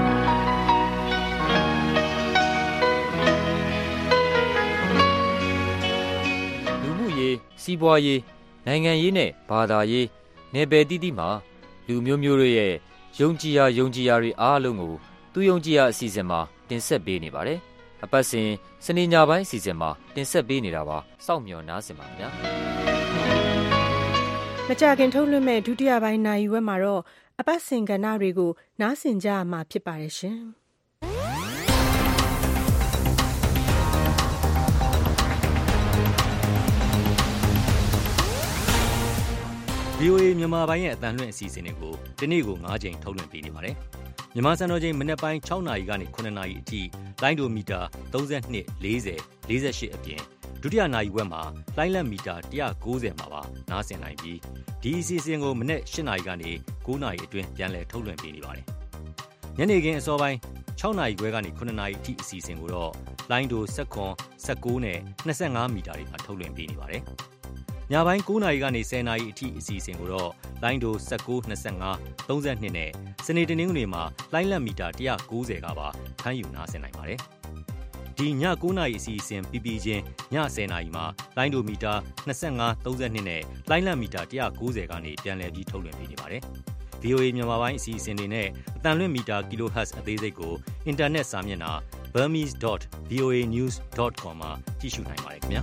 လူမှုရေးစီးပွားရေးနိုင်ငံရေးနဲ့ဘာသာရေးနယ်ပယ်တိတိမှာလူမျိုးမျိုးတို့ရဲ့ယုံကြည်ရာတွေအားလုံးကိုသူယုံကြည်ရာအစီအစဉ်မှာတင်ဆက်ပေးနေပါတယ်အပတ်စဉ်စနေညပိုင်းအစီအစဉ်မှာတင်ဆက်ပေးနေတာပါစောင့်မျှော်နားဆင်ပါခင်ဗျာမကြခင်ထုတ်လွှင့်မဲ့ဒုတိယပိုင်းနိုင်ဝက်မှာတော့အပတ်စဉ်ကဏ္ဍတွေကိုနားဆင်ကြရမှာဖြစ်ပါတယ်ရှင် VOA မြန်မာပိုင်းရဲ့အသံလွှင့်အစီအစဉ်တွေကိုဒီနေ့ကို9ချိန်ထုတ်လွှင့်ပေးနေပါတယ်။မြန်မာစံတော်ချိန်မနက်ပိုင်း6နာရီကနေ9နာရီအထိလိုင်းဒိုမီတာ32 40 48အပြင်ဒုတိယနာရီဝက်မှာလှိုင်းလက်မီတာ190မှာပါနားဆင်နိုင်ပြီးဒီအစီအစဉ်ကိုမနေ့8နာရီကနေ9နာရီအတွင်းပြန်လည်ထုတ်လွှင့်ပေးနေပါတယ်ညနေခင်းအစောပိုင်း6နာရီခွဲကနေ9နာရီအထိအစီအစဉ်ကိုတော့လိုင်းဒို19နဲ့25မီတာတွေမှာထုတ်လွှင့်ပေးနေပါတယ်ညပိုင်း9နာရီကနေ10နာရီအထိအစီအစဉ်ကိုတော့လိုင်းဒို1925 32နဲ့စနေတနင်္ဂနွေမှာလိုင်းလက်မီတာ190ကပါဖမ်းယူနားဆင်နိုင်ပါတယ်ဒီည9နာရီအစီအစဉ်ပြီးပြီးချင်းည10နာရီမှာလိုင်းဒိုမီတာ25 32နဲ့လိုင်းလက်မီတာ190ကနေပြန်လည်ပြီးထုတ်လွှင့်ပေးနေပါတယ်VOA မြန်မာပိုင်းအစီအစဉ်တွေနဲ့အတန်လွင့်မီတာ kHz အသေးစိတ်ကိုအင်တာနက်စာမျက်နှာ burmese.voanews.com မှာကြည့်ရှုနိုင်ပါတယ်ခင်ဗျာ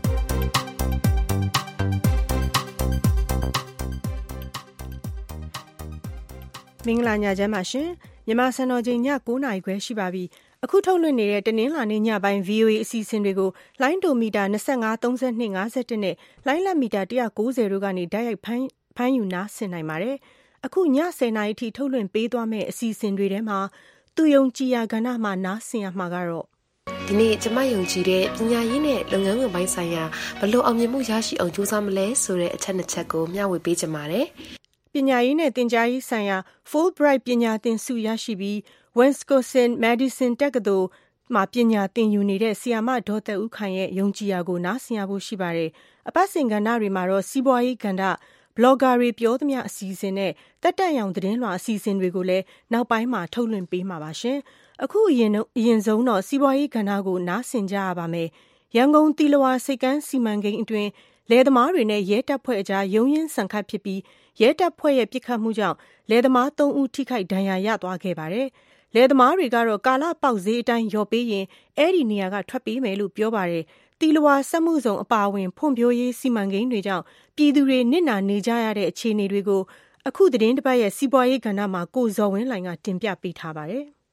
မင်္ဂလာညချမ်းပါရှင်မြန်မာစံတော်ချိန်ည9:00နာရီခွဲရှိပါပြီအခုထုတ်လွှင့်နေတဲ့တနင်္လာနေ့ညပိုင်း VOA အစီအစဉ်တွေကိုလိုင်းဒိုမီတာ25 32 51နဲ့လိုင်းလက်မီတာ190တို့ကနေတိုက်ရိုက်ဖမ်းယူနားဆင်နိုင်ပါတယ်အခုည10:00နာရီထိထုတ်လွှင့်ပေးသွားမယ့်အစီအစဉ်တွေထဲမှာသူယုံကြည်ရာကဏ္ဍမှာနားဆင်ရမှာကတော့ဒီနေ့ကျမယုံကြည်တဲ့ပညာရေးနဲ့လုပ်ငန်းဝင်ပိုင်းဆိုင်ရာဘလို့အောင်မြင်မှုရရှိအောင်ကြိုးစားမလဲဆိုတဲ့အချက်နှစ်ချက်ကိုမျှဝေပေးချင်ပါတယ်ပညာရေးနဲ့သင်ကြားရေးဆိုင်ရာ Fulbright ပညာသင်ဆုရရှိပြီး Wisconsin-Madison တက္ကသိုလ်မှာပညာသင်ယူနေတဲ့ဆီယာမဒေါ်သက်ဦးခိုင်ရဲ့ယုံကြည်ရာကိုနားဆင်ရဖို့ရှိပါတယ်။အပတ်စဉ်ကဏ္ဍတွေမှာတော့စီးပွားရေးကဏ္ဍဘလော့ဂါတွေပြောသမျှအစီအစဉ်နဲ့တက်တက်ရောင်သတင်းလွှာအစီအစဉ်တွေကိုလည်းနောက်ပိုင်းမှာထုတ်လွှင့်ပေးမှာပါရှင်။အခုအရင်ဆုံးတော့စီးပွားရေးကဏ္ဍကိုနားဆင်ကြရပါမယ်။ရန်ကုန်တီလဝါစိတ်ကမ်းစီမံကိန်းအတွင်းလယ်သမားတွေနဲ့ရဲတပ်ဖွဲ့အကြားရုန်းရင်းဆန်ခတ်ဖြစ်ပြီးရဲတပ်ဖွဲ့ရဲ့ပစ်ခတ်မှုကြောင့်လယ်သမား3ဦးထိခိုက်ဒဏ်ရာရသွားခဲ့ပါတယ်။လယ်သမားတွေကတော့ကာလပေါက်ဈေးအတိုင်းရော်ပေးရင်အဲ့ဒီနေရာကထွက်ပေးမယ်လို့ပြောပါတယ်။တီလဝါစက်မှုဇုံအပါအဝင်ဖွံ့ဖြိုးရေးစီမံကိန်းတွေကြောင့်ပြည်သူတွေနစ်နာနေကြရတဲ့အခြေအနေတွေကိုအခုသတင်းတစ်ပတ်ရဲ့စီးပွားရေးကဏ္ဍမှာကိုဇော်ဝင်းလှိုင်ကတင်ပြပေးထားပါတယ်။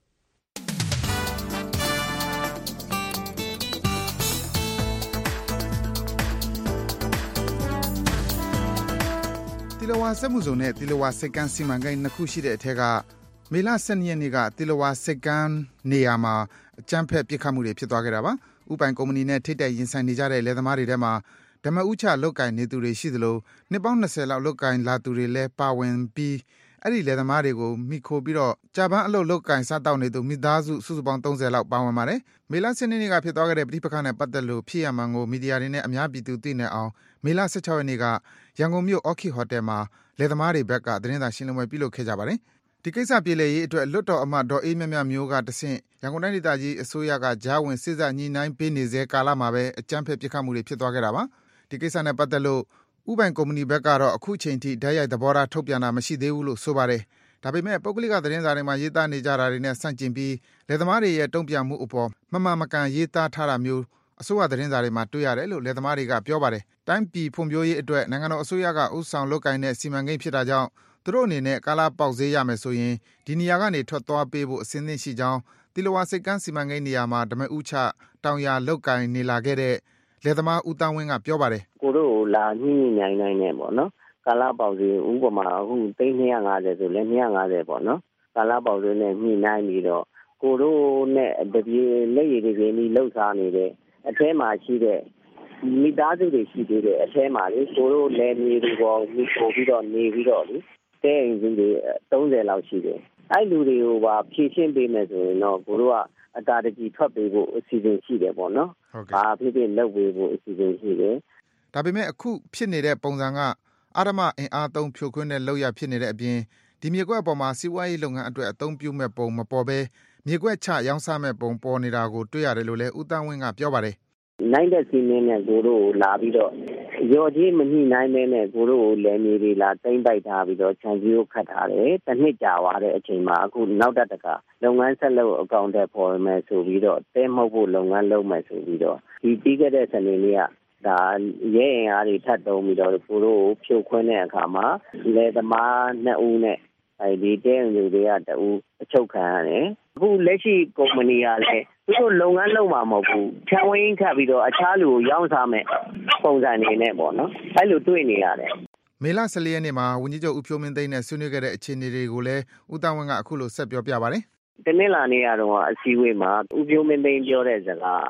တီလဝါစက်မှုဇုံနဲ့တီလဝါစိတ်ကမ်းစီမံကိန်းနှစ်ခုရှိတဲ့အထက်ကမေလ12ရက်နေ့ကတီလဝါစိတ်ကမ်းနေရာမှာအကြမ်းဖက်ပစ်ခတ်မှုတွေဖြစ်သွားခဲ့တာပါ။ဥပိုင်ကုမ္ပဏီနဲ့ထိပ်တိုက်ရင်ဆိုင်နေကြတဲ့လယ်သမားတွေထဲမှာဓမ္မဥချလုတ်ကင်နေသူတွေရှိသလိုနှစ်ပေါင်း20လောက်လုတ်ကင်လာသူတွေလည်းပါဝင်ပြီးအဲ့ဒီလယ်သမားတွေကိုမိခိုပြီးတော့ကြာပန်းအလုပ်လုတ်ကင်စားတောက်နေသူမိသားစုစုစုပေါင်း30လောက်ပါဝင်ပါတယ်။မေလ12ရက်နေ့ကဖြစ်သွားခဲ့တဲ့ပဋိပက္ခနဲ့ပတ်သက်လို့ဖြစ်ရမှန်ကိုမီဒီယာတွေနဲ့အများပြည်သူသိနေအောင်မေလ16ရက်နေ့ကရန်ကုန်မြို့ Orchid Hotel မှာလယ်သမားတွေဘက်ကသတင်းစာရှင်းလင်းပွဲပြုလုပ်ခဲ့ကြပါတယ်။ဒီကိစ္စပြေလည်ရေးအတွက်လွတ်တော်အမတ်ဒေါ်အေးမြတ်မြတ်မျိုးကတဆင့်ရန်ကုန်တိုင်းဒေသကြီးအစိုးရကကြားဝင်စစ်ဆက်ညှိနှိုင်းပေးနေစေကာလမှာပဲအကြမ်းဖက်ပစ်ခတ်မှုတွေဖြစ်သွားခဲ့တာပါ။ဒီကိစ္စနဲ့ပတ်သက်လို့ဥပိုင်ကုမ္ပဏီဘက်ကတော့အခုချိန်ထိဓာတ်ရိုက်သဘောထားထုတ်ပြန်တာမရှိသေးဘူးလို့ဆိုပါတယ်။ဒါပေမဲ့ပုဂ္ဂလိကသတင်းစာတွေမှာရေးသားနေကြတာတွေနဲ့ဆန့်ကျင်ပြီးလယ်သမားတွေရဲ့တုံ့ပြန်မှုအပေါ်မမှန်မကန်ရေးသားထားတာမျိုးအစိုးရသတင်းစာတွေမှာတွေ့ရတယ်လို့လယ်သမားတွေကပြောပါတယ်။တိုင်းပြည်ဖွံ့ဖြိုးရေးအတွက်နိုင်ငံတော်အစိုးရကဥဆောင်လုပ်ကိုင်တဲ့စီမံကိန်းဖြစ်တာကြောင့်သူတို့အနေနဲ့ကာလပေါက်ဈေးရမယ်ဆိုရင်ဒီနေရာကနေထွက်သွားပေးဖို့အစဉ်သင့်ရှိကြောင်းတီလဝါစိတ်ကမ်းစီမံကိန်းနေရာမှာဓမ္မဥချတောင်ယာလုပ်ကိုင်နေလာခဲ့တဲ့လယ်သမားဦးတန်းဝင်းကပြောပါတယ်။ကိုတို့လာညှိနိုင်နေပေါ့နော်။ကာလပေါက်ဈေးဥပမာအခု350ဆိုလဲ250ပေါ့နော်။ကာလပေါက်ဈေးနဲ့ညှိနိုင်ပြီးတော့ကိုတို့နဲ့တပြေလက်ရည်တွေပြီးလှုပ်ရှားနေတဲ့အထဲမှာရှိတဲ့မိသားစုတွေရှိသေးတယ်အထဲမှာလေကိုတို့လယ်မြေတွေပေါ်မိပို့ပြီးတော့နေပြီးတော့လေတဲအိမ်ကြီးတွေ30လောက်ရှိတယ်အဲ့လူတွေကိုပါဖြည့်ရှင်းပေးမယ်ဆိုရင်တော့ကိုတို့ကအတာတကြီးထွက်ပေးဖို့အစီအစဉ်ရှိတယ်ပေါ့နော်ဘာဖြစ်ဖြစ်လုပ်ပေးဖို့အစီအစဉ်ရှိတယ်ဒါပေမဲ့အခုဖြစ်နေတဲ့ပုံစံကအာရမအင်အားသုံးဖြိုခွင်းတဲ့လောက်ရဖြစ်နေတဲ့အပြင်ဒီမြေကွက်အပေါ်မှာစီးပွားရေးလုပ်ငန်းအတွက်အသုံးပြုမဲ့ပုံမပေါ်ဘဲမြေကွက်ချရောင်းစားမဲ့ပုံပေါ်နေတာကိုတွေ့ရတယ်လို့လည်းဦးတန်းဝင်းကပြောပါတယ်နိုင်တဲ့စီမင်းနဲ့ကိုတို့လာပြီးတော့ရော်ကြီးမညှိနှိုင်းမဲနဲ့ကိုတို့လယ်မြေတွေလာတိမ့်ပိုက်ထားပြီးတော့ခြံစည်းကိုခတ်ထားတယ်တစ်နှစ်ကြာသွားတဲ့အချိန်မှာအခုနောက်တကလုပ်ငန်းဆက်လုပ်အကောင့်တွေပေါ်မယ်ဆိုပြီးတော့တဲမဟုတ်ဖို့လုပ်ငန်းလုပ်မယ်ဆိုပြီးတော့ဒီပြီးခဲ့တဲ့စနေနေ့ကဒါရဲအင်အားတွေထပ်တုံးပြီးတော့ကိုတို့ဖြိုခွင်းတဲ့အခါမှာလယ်သမား2ဦးနဲ့ဒီတဲလူတွေက2ဦးအချုပ်ခံရတယ်အခုလက်ရှိကုမ္ပဏီကလည်းသူတို့လုပ်ငန်းလုပ်မှာမဟုတ်ဘူးခြံဝင်းခတ်ပြီးတော့အခြားလူကိုရောင်းစားမယ်ပုံစံနေနဲ့ပေါ့နော်အဲ့လိုတွေ့နေရတယ်မေလ14ရက်နေ့မှာဝန်ကြီးချုပ်ဦးဖြိုးမင်းသိန်းနဲ့ဆွေးနွေးခဲ့တဲ့အခြေအနေတွေကိုလည်းဦးတန်းဝင်းကအခုလိုဆက်ပြောပြပါတယ်တနင်္လာနေ့ကတော့အစည်းအဝေးမှာဦးဖြိုးမင်းသိန်းပြောတဲ့စကား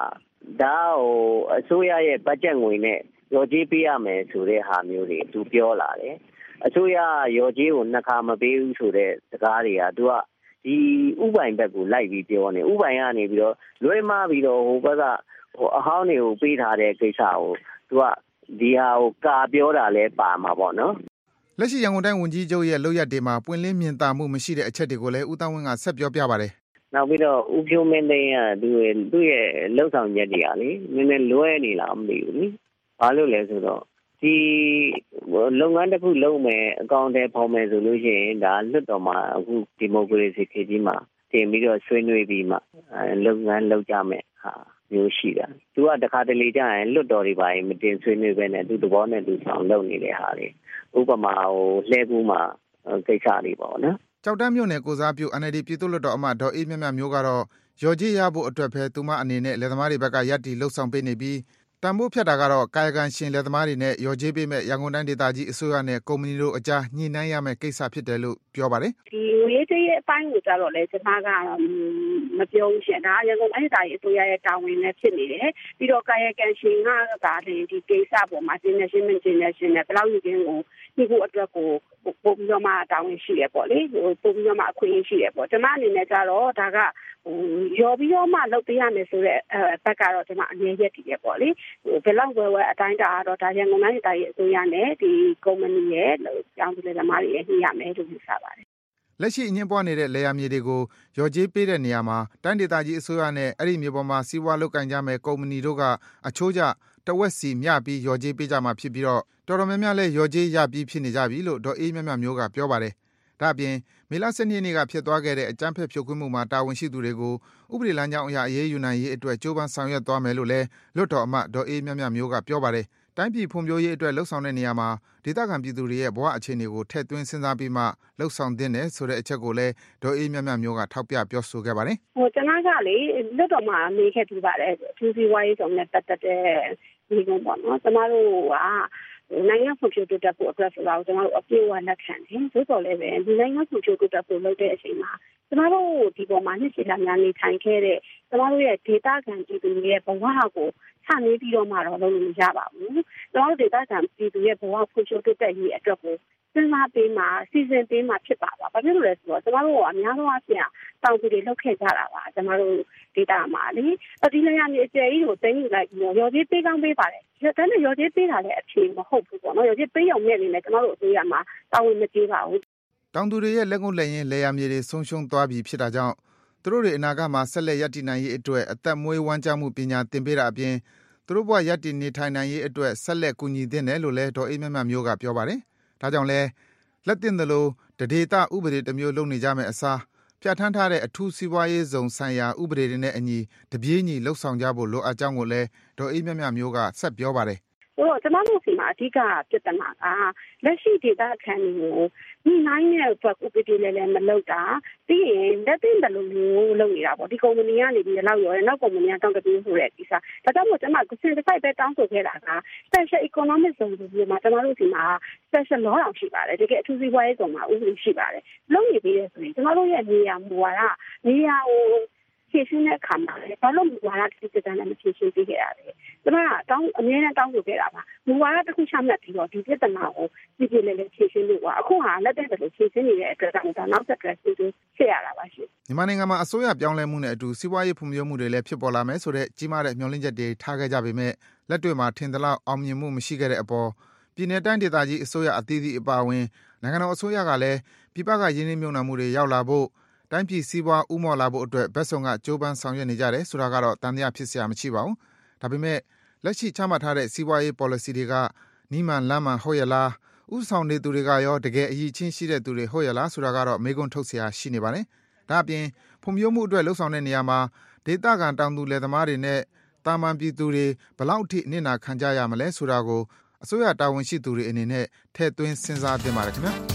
ဒါအစိုးရရဲ့ဘတ်ဂျက်ငွေနဲ့ရော်ကြေးပေးရမယ်ဆိုတဲ့ဟာမျိုးတွေသူပြောလာတယ်အစိုးရရော်ကြေးကိုနှစ်ခါမပေးဘူးဆိုတဲ့စကားတွေကသူကဒီဥပိုင်ဘက်ကိုလိုက်ပြီးပြောနေဥပိုင်ကနေပြီးတော့လွဲမှားပြီးတော့ဟိုဘက်ကအဟောင်းတွေကိုပေးထားတဲ့ကိစ္စကိုသူကဒီဟာကိုကာပြောတာလဲပါမှာပေါ့နော်လက်ရှိရန်ကုန်တိုင်းဝန်ကြီးချုပ်ရဲ့လုပ်ရက်တွေမှာပွင့်လင်းမြင်သာမှုမရှိတဲ့အချက်တွေကိုလည်းဦးသန်းဝင်းကဆက်ပြောပြပါတယ်နောက်ပြီးတော့ဦးဖြိုးမင်းသိန်းကသူ့ရဲ့လှုပ်ဆောင်ချက်တွေကလေနည်းနည်းလွဲနေလားမသိဘူးနိဘာလို့လဲဆိုတော့ဒီလုပ်ငန်းတစ်ခုလုပ်မယ်အကောင့်ထဲပေါ်မယ်ဆိုလို့ရှိရင်ဒါလွတ်တော်မှာအခုဒီမိုကရေစီခေတ်ကြီးမှာတင်ပြီးတော့ဆွေးနွေးပြီးမှလုပ်ငန်းလုပ်ကြမယ်ဟာမျိုးရှိတာသူကတခါတလေကြာရင်လွတ်တော်တွေပါရင်မတင်ဆွေးနွေးပဲနဲ့သူသဘောနဲ့သူဆောင်လုပ်နေတဲ့ဟာတွေဥပမာလှဲကူးမှာကိစ္စတွေပေါ့နော်ကြောက်တန်းမြို့နယ်ကိုစားပြု NLD ပြည်သူ့လွှတ်တော်အမတ်ဒေါ်အေးမြတ်မြတ်မျိုးကတော့ရော်ကြေးရဖို့အတွက်ပဲသူမအနေနဲ့လယ်သမားတွေဘက်ကရပ်တည်လှုပ်ဆောင်ပေးနေပြီးတန်ဖိုးဖြတ်တာကတော့ကာယကံရှင်လယ်သမားတွေနဲ့ရော်ကြေးပေးမဲ့ရန်ကုန်တိုင်းဒေသကြီးအစိုးရနဲ့ကုမ္ပဏီတို့အကြားညှိနှိုင်းရမယ့်ကိစ္စဖြစ်တယ်လို့ပြောပါတယ်ဒီငွေကြေးရဲ့အပိုင်းကိုကြတော့လေကျွန်မကတော့မပြောဘူးရှင်ဒါရန်ကုန်တိုင်းဒေသကြီးအစိုးရရဲ့တာဝန်နဲ့ဖြစ်နေတယ်ပြီးတော့ကာယကံရှင်ကဒါလေဒီကိစ္စပေါ်မှာဒီနဲ့ဘယ်လောက်ယူခြင်းကိုဒီကိုအတွက်ကိုပုံပြီးတော့မှတာဝန်ရှိရပေါ့လေပုံပြီးတော့မှအခွင့်အရေးရှိရပေါ့ကျွန်မအနေနဲ့ကြတော့ဒါကရော်ပြီးတော့မှလုပ်ပေးရမယ်ဆိုတဲ့ဘက်ကတော့ကျွန်မအငြင်းရက်တည်ရပေါ့လေဘယ်လောက်ဝယ်အတိုင်းတာတော့ဒါရန်ကုန်တိုင်းဒေသကြီးအစိုးရနဲ့ဒီကုမ္ပဏီရဲ့ကြောင်းတွေသမားတွေညှိရမယ်လို့ယူဆပါတယ်လက်ရှိအငင်းပွားနေတဲ့လေယာမြေတွေကိုရော်ကြေးပေးတဲ့နေရာမှာတိုင်းဒေသကြီးအစိုးရနဲ့အဲ့ဒီမြေပေါ်မှာစီးပွားလုပ်ကိုင်ကြမဲ့ကုမ္ပဏီတို့ကအချိုးကျတဝက်စီမျှပြီးရော်ကြေးပေးကြမှာဖြစ်ပြီးတော့တော်တော်များများလဲရော်ကြေးရပြီးဖြစ်နေကြပြီလို့ဒေါ်အေးမြတ်မြတ်မျိုးကပြောပါတယ်။ဒါ့အပြင်မေလ12ရက်နေ့ကဖြစ်သွားခဲ့တဲ့အကြမ်းဖက်ဖြိုခွင်းမှုမှာတာဝန်ရှိသူတွေကိုဥပဒေလမ်းကြောင်းအရအရေးယူနိုင်ရေးအတွက်ကြိုးပမ်းဆောင်ရွက်သွားမယ်လို့လဲလွှတ်တော်အမတ်ဒေါ်အေးမြတ်မြတ်မျိုးကပြောပါတယ်။တိုင်းပြည်ဖွံ့ဖြိုးရေးအတွက်လှုပ်ဆောင်တဲ့နေရာမှာဒေသခံပြည်သူတွေရဲ့ဘဝအခြေအနေကိုထည့်သွင်းစဉ်းစားပြီးမှလှုပ်ဆောင်သင့်တယ်ဆိုတဲ့အချက်ကိုလည်းဒေါ်အေးမြတ်မြတ်မျိုးကထောက်ပြပြောဆိုခဲ့ပါတယ်။ကျွန်တော်ကလေလွှတ်တော်မှာနေခဲ့ပြီးပါတယ်။သူစီဝိုင်းဆောင်နဲ့ပတ်သက်တဲ့ဒီကုန်းပေါ့နော်။ကျွန်တော်တို့ကနိုင်ငံဖွံ့ဖြိုးတိုးတက်ဖို့အတွက်ဆိုတော့ကျွန်တော်တို့အပြည့်အဝလက်ခံတယ်။သို့တော်လည်းပဲဒီနိုင်ငံဖွံ့ဖြိုးတိုးတက်ဖို့လုပ်တဲ့အချိန်မှာကျွန်တော်တို့ဒီပေါ်မှာနှစ်ရှည်လများနေထိုင်ခဲ့တဲ့ကျွန်တော်တို့ရဲ့ဒေသခံပြည်သူတွေရဲ့ဘဝကိုဆန့်နေပြီးတော့မှတော့လုပ်လို့မရပါဘူး။ကျွန်တော်တို့ဒေသခံပြည်သူရဲ့ဘဝဖွံ့ဖြိုးတိုးတက်ရေးအတွက်ကိုစဉ်းစားပေးမှစီစဉ်ပေးမှဖြစ်ပါပါ။ဘာဖြစ်လို့လဲဆိုတော့ကျွန်တော်တို့ကအများဆုံးအဖြစ်တောင်သူတွေလုပ်ခဲ့ကြတာပါကျွန်တော်တို့ဒေသမှာလေဒီနေရာမြေအကျယ်ကြီးကိုတင်းယူလိုက်ပြီးရော်ကြေးပေးကောင်းပေးပါတယ်။ဒါနဲ့ရော်ကြေးပေးတာလည်းအဖြေမဟုတ်ဘူးပေါ့နော်။ရော်ကြေးပေးရုံနဲ့နေနဲ့ကျွန်တော်တို့အစိုးရမှာတာဝန်မကျေပါဘူး။တောင်သူတွေရဲ့လက်ငုပ်လက်ရင်းလေယာမြေတွေဆုံးရှုံးသွားပြီဖြစ်တာကြောင့်သူတို့တွေအနာဂတ်မှာဆက်လက်ရပ်တည်နိုင်ရေးအတွက်အသက်မွေးဝမ်းကြောင်းမှုပညာသင်ပေးတာအပြင်သူတို့ဘဝရပ်တည်နေထိုင်နိုင်ရေးအတွက်ဆက်လက်ကူညီသင့်တယ်လို့လည်းဒေါ်အေးမြတ်မြတ်မျိုးကပြောပါတယ်။ဒါကြောင့်လဲလက်တင်သလိုတဒေတာဥပဒေတစ်မျိုးလုပ်နေကြမယ်အစားပြဋ္ဌာန်းထားတဲ့အထူးစီးပွားရေးဇုံဆိုင်ရာဥပဒေတွေနဲ့အညီတပြေးညီလှုပ်ဆောင်ကြဖို့လိုအပ်ကြောင်းကိုလည်းဒေါ်အေးမြတ်မြတ်မျိုးကဆက်ပြောပါတယ်ဆိုတော့ကျွန်တော်တို့စီမှာအဓိကပြဿနာကလက်ရှိဒေသခံတွေကိုဒီနိုင်တဲ့ဘက်ဥပဒေလည်းမလုပ်တာပြီးရင်လက်တင်တယ်လို့လုပ်နေတာပေါ့ဒီကုမ္ပဏီကနေပြီးလောက်ရောနောက်ကုမ္ပဏီကတောင်းတပြီးဆိုတဲ့ကိစ္စဒါကြောင့်မို့ကျွန်မကစင်တစ်ဖိုက်ပဲတောင်းဆိုခဲ့တာက special economic zone ဆိုပြီးမှကျွန်တော်တို့စီမှာ special law တောင်ရှိပါတယ်တကယ်အထူးစီးပွားရေးဇုံမှာဥပဒေရှိပါတယ်လုပ်နေပြီးတဲ့ဆိုရင်ကျွန်တော်တို့ရဲ့နေရာမူဝါဒနေရာကိုဖြည့်ရှင်းတဲ့အခါမှာဘာလို့မူဝါဒတစ်ခုတည်းနဲ့မဖြည့်ရှင်းပေးခဲ့ရလဲကျွန်မကအမြဲတမ်းတောင်းဆိုခဲ့တာပါမူဝါဒတစ်ခုချမှတ်ပြီးတော့ဒီပြဿနာကိုပြည့်ပြည့်လေးဖြည့်ရှင်းလို့ပါအခုဟာလက်တဲ့လို့ဖြည့်ရှင်းနေတဲ့အတွက်ကြောင့်ဒါနောက်ဆက်တွဲဖြစ်ရတာပါရှင်မြန်မာနိုင်ငံမှာအစိုးရပြောင်းလဲမှုနဲ့အတူစီးပွားရေးဖွံ့ဖြိုးမှုတွေလည်းဖြစ်ပေါ်လာမယ်ဆိုတဲ့ကြီးမားတဲ့မျှော်လင့်ချက်တွေထားခဲ့ကြပေမဲ့လက်တွေ့မှာထင်သလောက်အောင်မြင်မှုမရှိခဲ့တဲ့အပေါ်ပြည်내တိုင်းဒေသကြီးအစိုးရအသီးသီးအပါအဝင်နိုင်ငံတော်အစိုးရကလည်းပြည်ပကရင်းနှီးမြှုပ်နှံမှုတွေရောက်လာဖို့တိုင်းပြည်စီးပွားဥမော်လာဖို့အတွက်ဘက်စုံကကြိုးပမ်းဆောင်ရွက်နေကြတယ်ဆိုတာကတော့တန်တရားဖြစ်စရာမရှိပါဘူး။ဒါပေမဲ့လက်ရှိချမှတ်ထားတဲ့စီးပွားရေး policy တွေကနီးမှန်လမ်းမှန်ဟုတ်ရလားဥဆောင်နေသူတွေကရောတကယ်အရေးချင်းရှိတဲ့သူတွေဟုတ်ရလားဆိုတာကတော့မေးခွန်းထုတ်စရာရှိနေပါတယ်။ဒါအပြင်ဖွံ့ဖြိုးမှုအတွက်လှုံ့ဆော်တဲ့နေရာမှာဒေသခံတောင်သူလယ်သမားတွေနဲ့တာမန်ပြည်သူတွေဘလောက်ထိနစ်နာခံကြရမလဲဆိုတာကိုအစိုးရတာဝန်ရှိသူတွေအနေနဲ့ထည့်သွင်းစဉ်းစားသင့်ပါတယ်ခင်ဗျာ။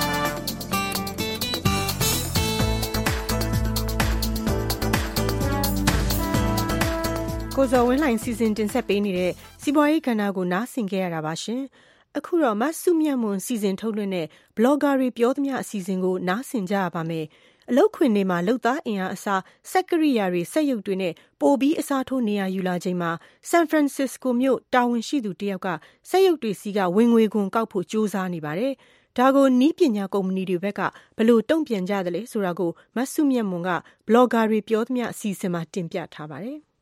ကိုဇော်ဝင်းလှိုင်စီစဉ်တင်ဆက်ပေးနေတဲ့စီးပွားရေးကဏ္ဍကိုနားဆင်ကြရတာပါရှင်။အခုတော့မဆုမြတ်မွန်စီစဉ်ထုတ်လွှင့်တဲ့ Blogger တွေပြောသမျှအစီအစဉ်ကိုနားဆင်ကြရပါမယ်အလုပ်ခွင်တွေမှာလုပ်သားအင်အားအစားစက်ကရိယာတွေစက်ရုပ်တွေနဲ့ပိုပြီးအစားထိုးနေရယူလာချိန်မှာဆန်ဖရန်စစ္စကိုမြို့တာဝန်ရှိသူတယောက်ကစက်ရုပ်တွေစီကဝင်ငွေခွန်ကောက်ဖို့ကြိုးစားနေပါတယ်။ဒါကိုနီးပညာကုမ္ပဏီတွေဘက်ကဘယ်လိုတုံ့ပြန်ကြသလဲဆိုတာကိုမဆုမြတ်မွန်ကဘလော့ဂါတွေပြောသမျှအစီအစဉ်မှာတင်ပြထားပါတယ်။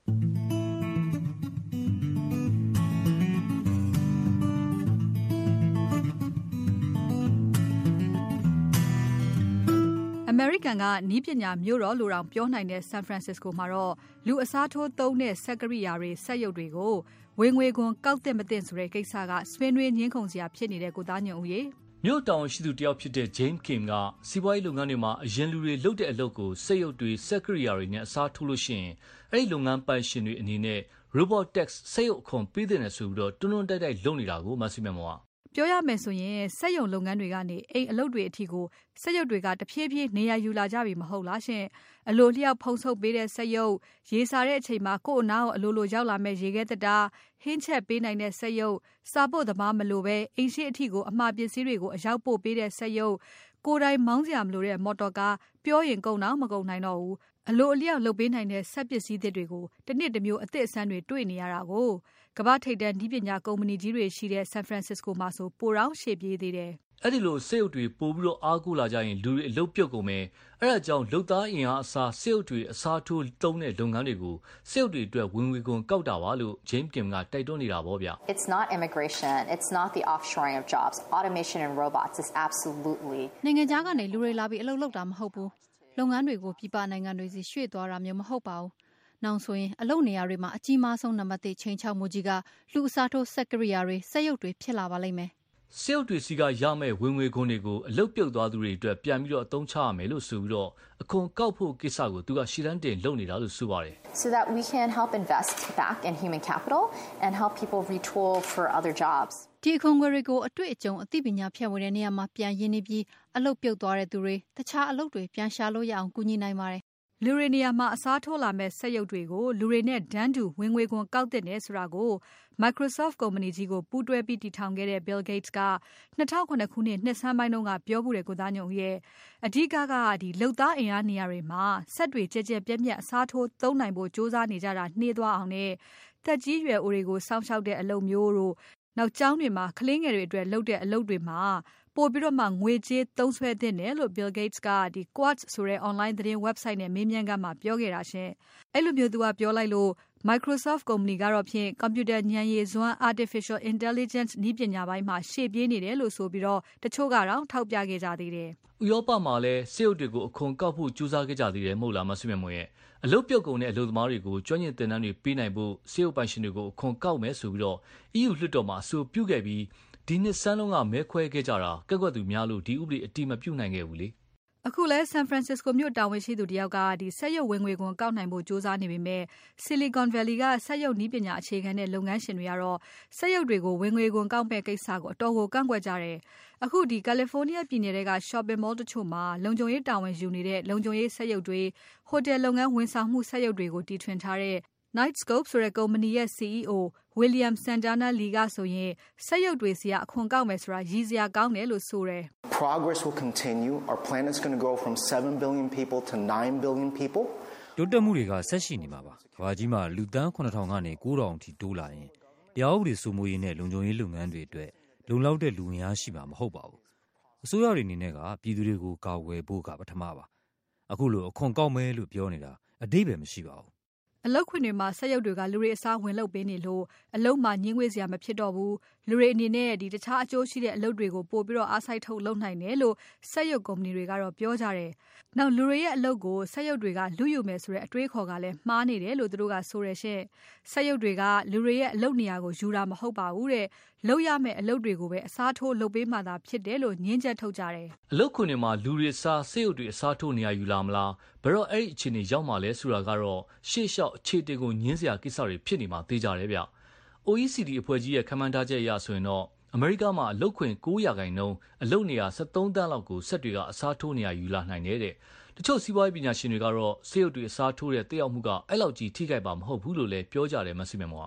အမေရိကန်ကနီးပညာမြို့တော်လိုတောင်ပြောနိုင်တဲ့ဆန်ဖရန်စစ္စကိုမှာတော့လူအစားထိုးသုံးတဲ့စက်ကရိယာတွေစက်ရုပ်တွေကိုဝင်ငွေခွန်ကောက်တဲ့မတင်ဆိုတဲ့ကိစ္စကဆွေးနွေးညှင်းခုန်စရာဖြစ်နေတဲ့ကိုသားညွန့်ဦးရေမြို့တောင်ရှိသူတယောက်ဖြစ်တဲ့ James Kim ကစီးပွားရေးလုပ်ငန်းတွေမှာအရင်လူတွေလုပ်တဲ့အလုပ်ကိုစက်ရုပ်တွေစက်ကရိယာတွေနဲ့အစားထိုးလို့ရှိရင်အဲ့ဒီလုပ်ငန်းပိုင်ရှင်တွေအနေနဲ့ robot tax စက်ရုပ်အခွန်ပေးတဲ့နဲ့ဆိုပြီးတော့တွန်းတွန်းတိုက်တိုက်လုပ်နေတာကိုမဆုမြတ်မောပြောရမယ်ဆိုရင်စက်ရုံလုပ်ငန်းတွေကနေအိမ်အလုပ်တွေအထိကိုစက်ရုပ်တွေကတဖြည်းဖြည်းနေရာယူလာကြပြီမဟုတ်လားရှင်အလိုလျောက်ဖုံးဆုပ်ပေးတဲ့စက်ရုပ်ရေစာတဲ့အချိန်မှာကိုယ့်အနားကိုအလိုလိုရောက်လာမဲ့ရေခဲတတာဟင်းချက်ပေးနိုင်တဲ့စက်ရုပ်စာပို့သမားမလိုပဲအိမ်ရှိအထိကိုအမှားပစ္စည်းတွေကိုအရောက်ပို့ပေးတဲ့စက်ရုပ်ကိုယ်တိုင်မောင်းစရာမလိုတဲ့မော်တော်ကားပြောရင်ကုန်တော့မကုန်နိုင်တော့ဘူးအလိုအလျောက်လုပ်ပေးနိုင်တဲ့စက်ပစ္စည်းတွေကိုတစ်နှစ်တစ်မျိုးအသစ်အဆန်းတွေတွေ့နေရတာကိုကမ္ဘာထိပ်တန်းဒီပညာကုမ္ပဏီကြီးတွေရှိတဲ့ဆန်ဖရန်စစ္စကိုမှာဆိုပိုတောင်ရှေ့ပြေးသေးတယ်။အဲ့ဒီလိုစက်ရုပ်တွေပို့ပြီးတော့အားကိုးလာကြရင်လူတွေအလုပ်ပြုတ်ကုန်မယ်။အဲ့ဒါကြောင့်လုပ်သားအင်အားအစားစက်ရုပ်တွေအစားထိုးသုံးတဲ့လုပ်ငန်းတွေကိုစက်ရုပ်တွေအတွက်ဝင်ငွေခွန်ကောက်တာပါလို့ James Kim ကတိုက်တွန်းနေတာပေါ့ဗျာ။ It's not immigration, it's not the offshoring of jobs. Automation and robots is absolutely နိုင်ငံခြားကနေလူတွေလာပြီးအလုပ်လုပ်တာမဟုတ်ဘူး။လုပ်ငန်းတွေကိုပြည်ပနိုင်ငံတွေစီရွှေ့သွားတာမျိုးမဟုတ်ပါဘူး။နောက်ဆိုရင်အလုပ်နေရာတွေမှာအကြီးမားဆုံးနံပါတ်1ချိန်ချောက်မှုကြီးကလူအစားထိုးစက်ကရိယာတွေစက်ရုပ်တွေဖြစ်လာပါလိမ့်မယ်။စက်ရုပ်တွေစီကရမယ့်ဝင်ငွေခွန်တွေကိုအလုပ်ပြုတ်သွားသူတွေအတွက်ပြန်ပြီးတော့အသုံးချရမယ်လို့ဆိုပြီးတော့အခွန်ကောက်ဖို့ကိစ္စကိုသူကရှေ့တန်းတင်လုပ်နေတာလို့ဆိုပါတယ်။ So that we can help invest back in human capital and help people retool for other jobs. ဒီအခွန်ငွေတွေကိုအတွေ့အကြုံအသိပညာဖြန့်ဝေတဲ့နေရာမှာပြန်ရင်းနှီးပြီးအလုပ်ပြုတ်သွားတဲ့သူတွေတခြားအလုပ်တွေပြန်ရှာလို့ရအောင်ကူညီနိုင်ပါတယ်လူတွေနေရာမှာအစားထိုးလာမဲ့စက်ရုပ်တွေကိုလူတွေနဲ့ဒန်းတူဝင်ငွေခွန်ကောက်တဲ့နေဆိုတာကို Microsoft ကုမ္ပဏီကြီးကိုပူးတွဲပြီးတည်ထောင်ခဲ့တဲ့ Bill Gates က2009ခုနှစ်နှစ်ဆန်းပိုင်းတုန်းကပြောမှုတဲ့ကိုသားညုံရဲ့အဓိကဒီလုပ်သားအင်အားနေရာတွေမှာစက်တွေကြက်ကြက်ပြက်ပြက်အစားထိုးသုံးနိုင်ဖို့စ조사နေကြတာနှေးသွားအောင်နဲ့တက်ကြီးရွယ်အိုတွေကိုစောင့်ရှောက်တဲ့အလုပ်မျိုးတို့နောက်ကျောင်းတွေမှာကလေးငယ်တွေအတွက်လုပ်တဲ့အလုပ်တွေမှာပို့ပြီးတော့မှငွေကြေးသုံးစွဲသင့်တယ်လို့ Bill Gates ကQuartz ဆိုတဲ့ online သတင်း website နဲ့မေးမြန်းခန်းမှာပြောခဲ့တာရှင်အဲ့လိုမျိုးသူကပြောလိုက်လို့ Microsoft ကုမ္ပဏီကတော့ဖြင့် computer ဉာဏ်ရည်စွမ်း artificial intelligence နည်းပညာပိုင်းမှာရှေ့ပြေးနေတယ်လို့ဆိုပြီးတော့တချို့ကတော့ထောက်ပြခဲ့ကြသေးတယ်ဥရောပမှာလည်းစက်ရုပ်တွေကိုအခွန်ကောက်ဖို့ကြိုးစားခဲ့ကြသေးတယ်မဟုတ်လားမဆုမြတ်မွန်ရဲ့အလုပ်ပြုတ်ကုန်တဲ့အလုပ်သမားတွေကိုကျွမ်းကျင်သင်တန်းတွေပေးနိုင်ဖို့စက်ရုပ်ပိုင်ရှင်တွေကိုအခွန်ကောက်မယ်ဆိုပြီးတော့ EU လွှတ်တော်မှာအဆိုပြုခဲ့ပြီးဒီနှစ်ဆန်းလုံးကမဲခွဲခဲ့ကြတာကက်ကွက်သူများလို့ဒီဥပဒေအတိမပြုနိုင်ခဲ့ဘူးလေအခုလဲ San Francisco မြို့တာဝန်ရှိသူတယောက်ကစက်ရုပ်ဝင်ငွေခွန်ကောက်နိုင်ဖို့စ조사နေပေမဲ့ Silicon Valley ကစက်ရုပ်နည်းပညာအခြေခံတဲ့လုပ်ငန်းရှင်တွေကတော့စက်ရုပ်တွေကိုဝင်ငွေခွန်ကောက်မဲ့ကိစ္စကိုအတော်ကိုကန့်ကွက်ကြတယ်အခုCalifornia ပြည်နယ်က shopping mall တချို့မှာလုံခြုံရေးတာဝန်ယူနေတဲ့လုံခြုံရေးစက်ရုပ်တွေဟိုတယ်လုပ်ငန်းဝန်ဆောင်မှုစက်ရုပ်တွေကိုတီထွင်ထားတဲ့ Nightscope ဆိုတဲ့ကုမ္ပဏီရဲ့ CEO William Santana Lee ကဆိုရင်စက်ရုပ်တွေစီကအခွန်ကောက်မယ်ဆိုတာရည်စရာကောင်းတယ်လို့ဆိုတယ် Progress will continue. Our planet is going to go from 7 billion people to 9 billion people. တိုးတက်မှုတွေကဆက်ရှိနေမှာပါ။ကမ္ဘာကြီးမှာလူသန်း 9,000 ကနေ9,000အထိတိုးလာရင်တရားဥပဒေစိုးမိုးရေးနဲ့လုံခြုံရေးလုပ်ငန်းတွေအတွက်လုံလောက်တဲ့လူဝင်အားရှိမှာမဟုတ်ပါဘူး။အစိုးရတွေအနေနဲ့ကပြည်သူတွေကိုကာကွယ်ဖို့ကပထမပါ။အခုလိုအခွန်ကောက်မယ်လို့ပြောနေတာအဓိပ္ပာယ်မရှိပါဘူးအလုပ်ခွင်တွေမှာစက်ရုပ်တွေကလူတွေအစားဝင်လုပ်ပေးနေလို့အလုပ်မှာညှင်းငွေစရာမဖြစ်တော့ဘူးလူတွေအနေနဲ့တခြားအကျိုးရှိတဲ့အလုပ်တွေကိုပို့ပြီးတော့အားစိုက်ထုတ်လုပ်နိုင်တယ်လို့စက်ရုပ်ကုမ္ပဏီတွေကတော့ပြောကြတယ်။နောက်လူတွေရဲ့အလုပ်ကိုစက်ရုပ်တွေကလူယူမယ်ဆိုတဲ့အတွေးခေါ်ကလည်းမှားနေတယ်လို့သူတို့ကဆိုရရှင့်။စက်ရုပ်တွေကလူတွေရဲ့အလုပ်နေရာကိုယူတာမဟုတ်ပါဘူးတဲ့။လုပ်ရမယ့်အလုပ်တွေကိုပဲအစားထိုးလုပ်ပေးမှသာဖြစ်တယ်လို့ညင်းချက်ထုတ်ကြတယ်။အလုပ်ခွင်တွေမှာလူတွေစားစက်ရုပ်တွေအစားထိုးနေရယူလာမလားဘယ်တော့အဲ့ဒီအခြေအနေရောက်မှလဲဆိုတာကတော့ရှေ့လျှောက်အခြေတင်ကိုညင်းစရာကိစ္စတွေဖြစ်နေမှာသိကြတယ်ဗျ။ OECD အဖွဲ့ကြီးရဲ့ခန့်မှန်းထားချက်အရဆိုရင်တော့အမေရိကမှာအလုပ်ခွင်9%အလုပ်နေရာ73တန်းလောက်ကိုစက်တွေကအစားထိုးနေရယူလာနိုင်တယ်တဲ့။တချို့စီးပွားရေးပညာရှင်တွေကတော့စက်ရုပ်တွေအစားထိုးတဲ့တက်ရောက်မှုကအဲ့လောက်ကြီးထိခိုက်ပါမဟုတ်ဘူးလို့လည်းပြောကြတယ်မဆုမမော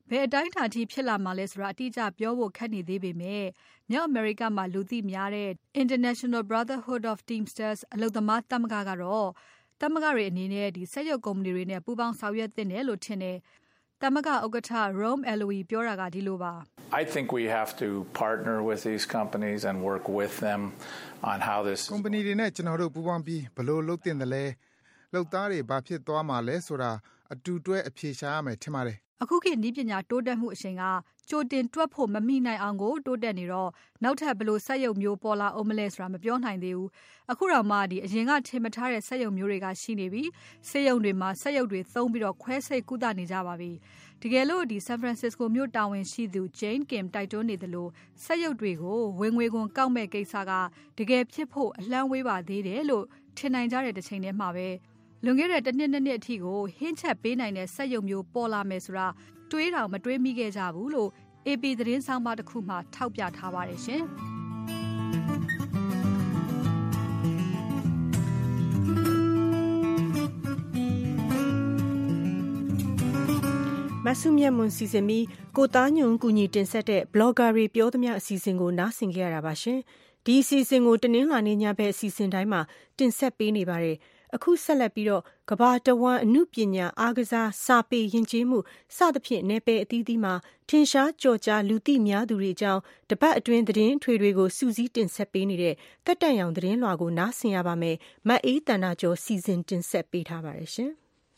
ဘယ်အတိုင်းအတာထိဖြစ်လာမှာလဲဆိုတာအတိအကျပြောဖို့ခက်နေသေးပေမဲ့မြောက်အမေရိကမှာလူသိများတဲ့ International Brotherhood of Teamsters အလုပ်သမားသမဂ္ဂကတော့သမဂ္ဂတွေအနေနဲ့ဒီစက်ရုပ်ကုမ္ပဏီတွေနဲ့ပူးပေါင်းဆောင်ရွက်သင့်တယ်လို့ထင်တယ်။သမဂ္ဂဥက္ကဋ္ဌ Rome Eloy ပြောတာကဒီလိုပါ I think we have to partner with these companies and work with them on how this ကုမ္ပဏီတွေနဲ့ကျွန်တော်တို့ပူးပေါင်းပြီးဘယ်လိုလုပ်သင့်တယ်လဲလုပ်သားတွေဘာဖြစ်သွားမှာလဲဆိုတာအတူတွဲအဖြေရှာရမယ်ထင်ပါတယ်အခုခေတ်နည်းပညာတိုးတက်မှုအချိန်ကကြိုတင်တွက်ဖို့မမိနိုင်အောင်ကိုတိုးတက်နေတော့နောက်ထပ်ဘယ်လိုစက်ရုပ်မျိုးပေါ်လာအောင်မလဲဆိုတာမပြောနိုင်သေးဘူးအခုတော့မှဒီအရင်ကထင်မထားတဲ့စက်ရုပ်မျိုးတွေကရှိနေပြီစက်ရုံတွေမှာစက်ရုပ်တွေသုံးပြီးတော့ခွဲစိတ်ကုသနေကြပါပြီတကယ်လို့ဒီ San Francisco မြို့တာဝန်ရှိသူ Jane Kim တိုက်တွန်းနေသလိုစက်ရုပ်တွေကိုဝင်ငွေခွန်ကောက်မဲ့ကိစ္စကတကယ်ဖြစ်ဖို့အလန့်ဝေးပါသေးတယ်လို့ထင်နိုင်ကြတဲ့တစ်ချိန်တည်းမှာပဲလွန်ခဲ့တဲ့တစ်နှစ်အထိကိုဟင်းချက်ပေးနိုင်တဲ့စက်ရုပ်မျိုးပေါ်လာမယ်ဆိုတာတွေးတောင်မတွေးမိခဲ့ကြဘူးလို့ AP သတင်းဆောင်မတစ်ခုမှထောက်ပြထားပါတယ်ရှင်မဆုမြတ်မွန်စီစဉ်ပြီးကိုသားညွန့်ကူညီတင်ဆက်တဲ့ blogger တွေပြောသမျှအစီအစဉ်ကိုနားဆင်ကြရတာပါရှင်ဒီအစီအစဉ်ကိုတနင်္လာနေ့ညဘက်အစီအစဉ်တိုင်းမှာတင်ဆက်ပေးနေပါတယ်အခုဆက်လက်ပြီးတော့ကဘာတဝမ်းအမှုပညာအားကစားစာပေယဉ်ကျေးမှုစသဖြင့်နယ်ပယ်အသီးသီးမှာထင်ရှားကြော်ကြားလူသိများသူတွေအကြောင်းတပတ်အတွင်းသတင်းထွေတွေကိုစူးစီးတင်ဆက်ပေးနေတဲ့တက်တန့်ရောင်သတင်းလွှာကိုနားဆင်ရပါမယ်မအေးတန္တာကျော်စီစဉ်တင်ဆက်ပေးထားပါတယ်ရှင်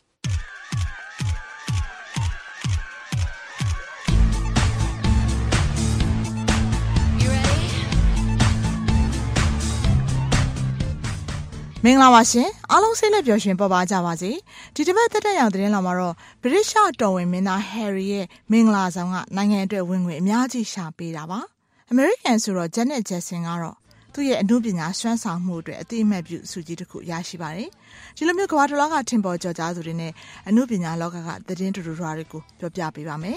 မင်္ဂလာပါရှင်အားလုံးစိတ်လက်ပျော်ရွှင်ပေါ်ပါကြပါစေဒီတစ်ပတ်သက်သက်ရောင်သတင်းလာမှာတော့ဗြိတိရှတော်ဝင်မင်းသား Harry ရဲ့မင်္ဂလာဆောင်ကနိုင်ငံအတွက်ဝင်ငွေအများကြီးရှာပေးတာပါအမေရိကန်ဆိုတော့ Janet Jackson ကတော့သူ့ရဲ့အမှုပညာစွမ်းဆောင်မှုအတွက်အသိအမှတ်ပြုဆုကြီးတစ်ခုရရှိပါတယ်ဒီလိုမျိုးကမ္ဘာတစ်လောကထင်ပေါ်ကျော်ကြားသူတွေနဲ့အမှုပညာလောကကသတင်းတူတူတွေကိုပြောပြပေးပါမယ်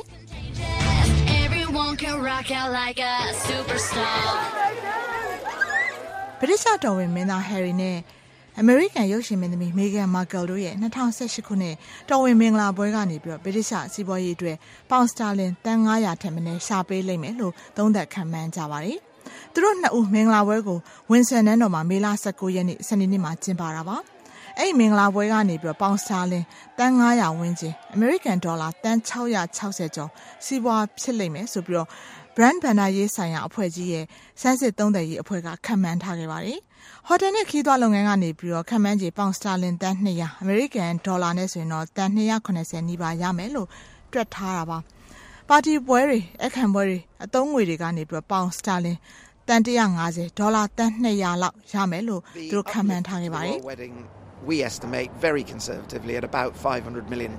ဗြိတိရှတော်ဝင်မင်းသား Harry နဲ့အမေရိကန်ရုပ်ရှင်မင်းသမီး Meghan Markle တို့ရဲ့2018ခုနှစ်တော်ဝင်မင်္ဂလာပွဲကနေပြီးတော့ဗြိတိရှစီးပွားရေးအတွက်ပေါင်စတာလင်တန်900ထက်မနည်းရှာပေးလိမ့်မယ်လို့သုံးသပ်ခန့်မှန်းကြပါတယ်။သူတို့နှစ်ဦးမင်္ဂလာပွဲကိုဝင်ဆန်နန်းတော်မှာမေလ19ရက်နေ့စနေနေ့မှာကျင်းပတာပါ။အဲ့ဒီမင်္ဂလာပွဲကနေပြီးတော့ပေါင်စတာလင်တန်900ဝန်းကျင်အမေရိကန်ဒေါ်လာတန်660ကျော်စီးပွားဖြစ်လိမ့်မယ်ဆိုပြီးတော့Brand ဘဏ္ဍာရေးဆိုင်ရာအဖွဲ့ကြီးရဲ့စမ်းစစ်သုံးသပ်ရေးအဖွဲ့ကခန့်မှန်းထားခဲ့ပါတယ်။ဟိုတယ်နဲ့ခီးသွွားလုပ်ငန်းကနေပြီးတော့ခန့်မှန်းခြေပေါင်စတာလင်တန်200အမေရိကန်ဒေါ်လာနဲ့ဆိုရင်တော့တန်280နီးပါးရမယ်လို့တွက်ထားတာပါ။ပါတီပွဲတွေအခမ်းပွဲတွေအသုံးငွေတွေကနေပြီးတော့ပေါင်စတာလင်တန်150ဒေါ်လာတန်200လောက်ရမယ်လို့သူတို့ခန့်မှန်းထားခဲ့ပါတယ်။ We estimate very conservatively at about £500 million.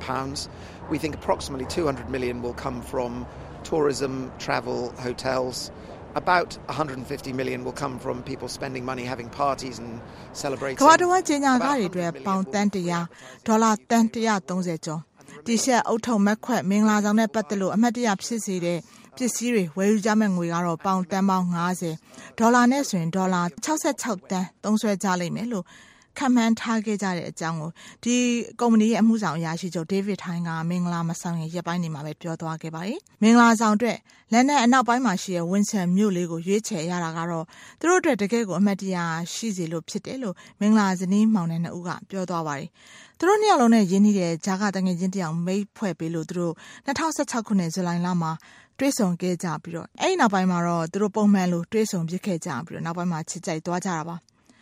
We think approximately 200 million will come from tourism, travel, hotels. About 150 million will come from people spending money having parties and celebrating. ကမ္ဘာတစ်ဝန်းကျင်းညာကားတွေအတွက်ပေါင်တန်100ဒေါ်လာတန်130ကျော်တီရှပ်အုတ်ထုံမက်ခွက်မင်္ဂလာဆောင်နဲ့ပတ်သက်လို့အမှတ်တရဖြစ်စေတဲ့ပစ္စည်းတွေဝယ်ယူကြမဲ့ငွေကတော့ပေါင်တန်ပေါင်း90ဒေါ်လာနဲ့ဆိုရင်ဒေါ်လာ66တန်သုံးစွဲကြလိမ့်မယ်လို့ခန့်မှန်းထားခဲ့ကြတဲ့အကြောင်းကိုဒီကုမ္ပဏီရဲ့အမှုဆောင်အရာရှိချုပ် David Hein ကမင်္ဂလာမဆောင်ရင်ရက်ပိုင်းနေမှာပဲပြောသွားခဲ့ပါတယ်။မင်္ဂလာဆောင်အတွက်လန်ဒန်အနောက်ပိုင်းမှာရှိတဲ့ Windsor မြို့လေးကိုရွေးချယ်ရတာကတော့သူတို့အတွက်တကယ်ကိုအမှတ်တရရှိစေလို့ဖြစ်တယ်လို့မင်္ဂလာဇနီးမောင်နှံနှစ်ဦးကပြောသွားပါတယ်။သူတို့နှစ်ယောက်လုံးနဲ့ရင်းနှီးတဲ့ဂျာကတငယ်ချင်းတယောက်မိတ်ဖွဲ့ပေးလို့သူတို့2016ခုနှစ်ဇူလိုင်လမှာတွဲဆုံခဲ့ကြပြီးတော့အဲ့ဒီနောက်ပိုင်းမှာတော့သူတို့ပုံမှန်လိုတွဲဆုံဖြစ်ခဲ့ကြပြီးတော့နောက်ပိုင်းမှာချစ်ကြိုက်သွားကြတာပါ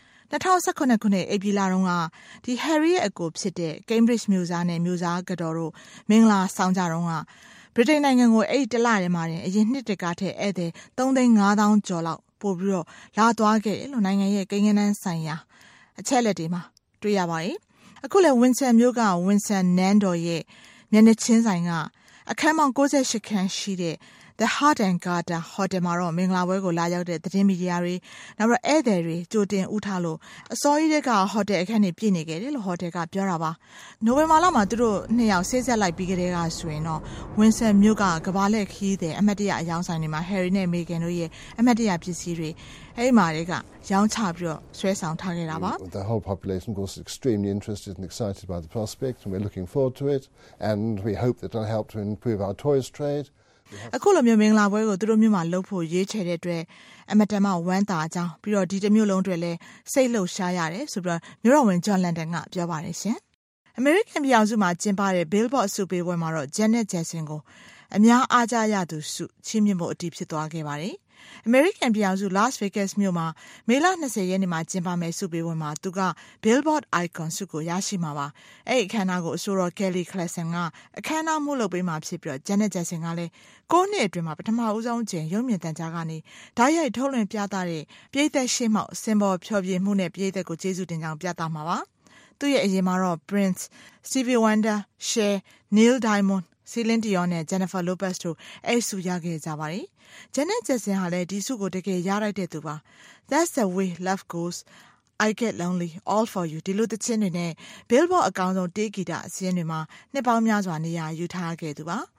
2019ခုနှစ်ဧပြီလတုန်းကဒီ Harry ရဲ့အကိုဖြစ်တဲ့ Cambridge မြို့သားနဲ့မြို့သားကတော်တို့မင်္ဂလာဆောင်ကြတော့ကဗြိတိန်နိုင်ငံကိုအဲ့ဒီတလထဲမှာအရင်နှစ်တကားထက်ဧည့်သည်3,500,000ကျော်လောက်ပို့ပြီးတော့လာသွားခဲ့တယ်လို့နိုင်ငံရဲ့ကိန်းဂဏန်းဆိုင်ရာအချက်လက်တွေမှာတွေ့ရပါတယ်အခုလည်း Windsor မြို့က Windsor နန်းတော်ရဲ့မျက်နှာချင်းဆိုင်ကအခန်းပေါင်း68ခန်းရှိတဲ့ The The Heart and Garter Hotel မှာတော့မင်္ဂလာပွဲကိုလာရောက်တဲ့သတင်းမီဒီယာတွေနောက်တော့ဧည့်သည်တွေကြိုတင်ဥထားလို့အစောကြီးကဟိုတယ်အခန်းတွေပြည့်နေခဲ့တယ်လို့ဟိုတယ်ကပြောတာပါနိုဝင်ဘာလမှာသူတို့နှစ်ယောက်ဆေးဆက်လိုက်ပြီးကြတဲ့ကဆိုရင်တော့ဝင်းဆန်မြို့ကကဘာလက်ခီးတဲ့အမတ်တရအယောင်ဆိုင်တွေမှာ Harry နဲ့ Meghan တို့ရဲ့အမတ်တရပစ္စည်းတွေအဲ့မှာတွေကရောင်းချပြီးတော့ဆွဲဆောင်ထားခဲ့တာပါ The whole population of course is extremely interested and excited by the prospect and we're looking forward to it and we hope that it'll help to improve our tourist trade အခုလိုမျိုးမင်္ဂလာပွဲကိုသူတို့မြို့မှာလုပ်ဖို့ရေးချယ်တဲ့အတွက်အမတန်မှဝမ်းသာကြောင်းပြီးတော့ဒီတစ်မျိုးလုံးတွေလည်းစိတ်လှုပ်ရှားရတယ်ဆိုပြီးတော့မြို့တော်ဝန်ဂျွန်လန်ဒန်ကပြောပါတယ်ရှင်။ American ပြည်အောင်စုမှာကျင်းပတဲ့ Billboard ဆုပေးပွဲမှာတော့ Janet Jackson ကိုအများအားကြရသူဆုချီးမြှင့်ဖို့အတည်ဖြစ်သွားခဲ့ပါတယ်။ American ပြည်အောင်စု Las Vegas မြို့မှာမေလ20ရက်နေ့မှာကျင်းပမယ့်ဆုပေးပွဲမှာသူက Billboard Icon ဆုကိုရရှိမှာပါ။အဲ့အခမ်းအနားကိုအဆိုတော် Kelly Clarkson ကအခမ်းအနားမှုလုပ်ပေးမှာဖြစ်ပြီးတော့ Janet Jackson ကလည်း9နှစ်အတွင်းမှာပထမဦးဆုံးကျင်းရုပ်မြင်သံကြားကနေဓာတ်ရိုက်ထုတ်လွှင့်ပြသတဲ့ပြည်သက်ရှေ့မှောက်စင်ပေါ်ဖျော်ဖြေမှုနဲ့ပြည်သက်ကိုကျေးဇူးတင်ကြောင်းပြသမှာပါ။သူ့ရဲ့အရင်မှာတော့ Prince, Stevie Wonder, Cher, Neil Diamond, Celine Dion နဲ့ Jennifer Lopez တို့အဲ့ဆုရခဲ့ကြပါတယ်။ Janet Jackson ဟာလည်းဒီဆုကိုတကယ်ရလိုက်တဲ့သူပါ။ That's the way love goes. I get lonely all for you ဒီလိုသချင်းတွေနဲ့ Billboard အကောင်းဆုံးတေးဂီတအစင်းတွေမှာနှစ်ပေါင်းများစွာနေရာယူထားခဲ့သူပါ။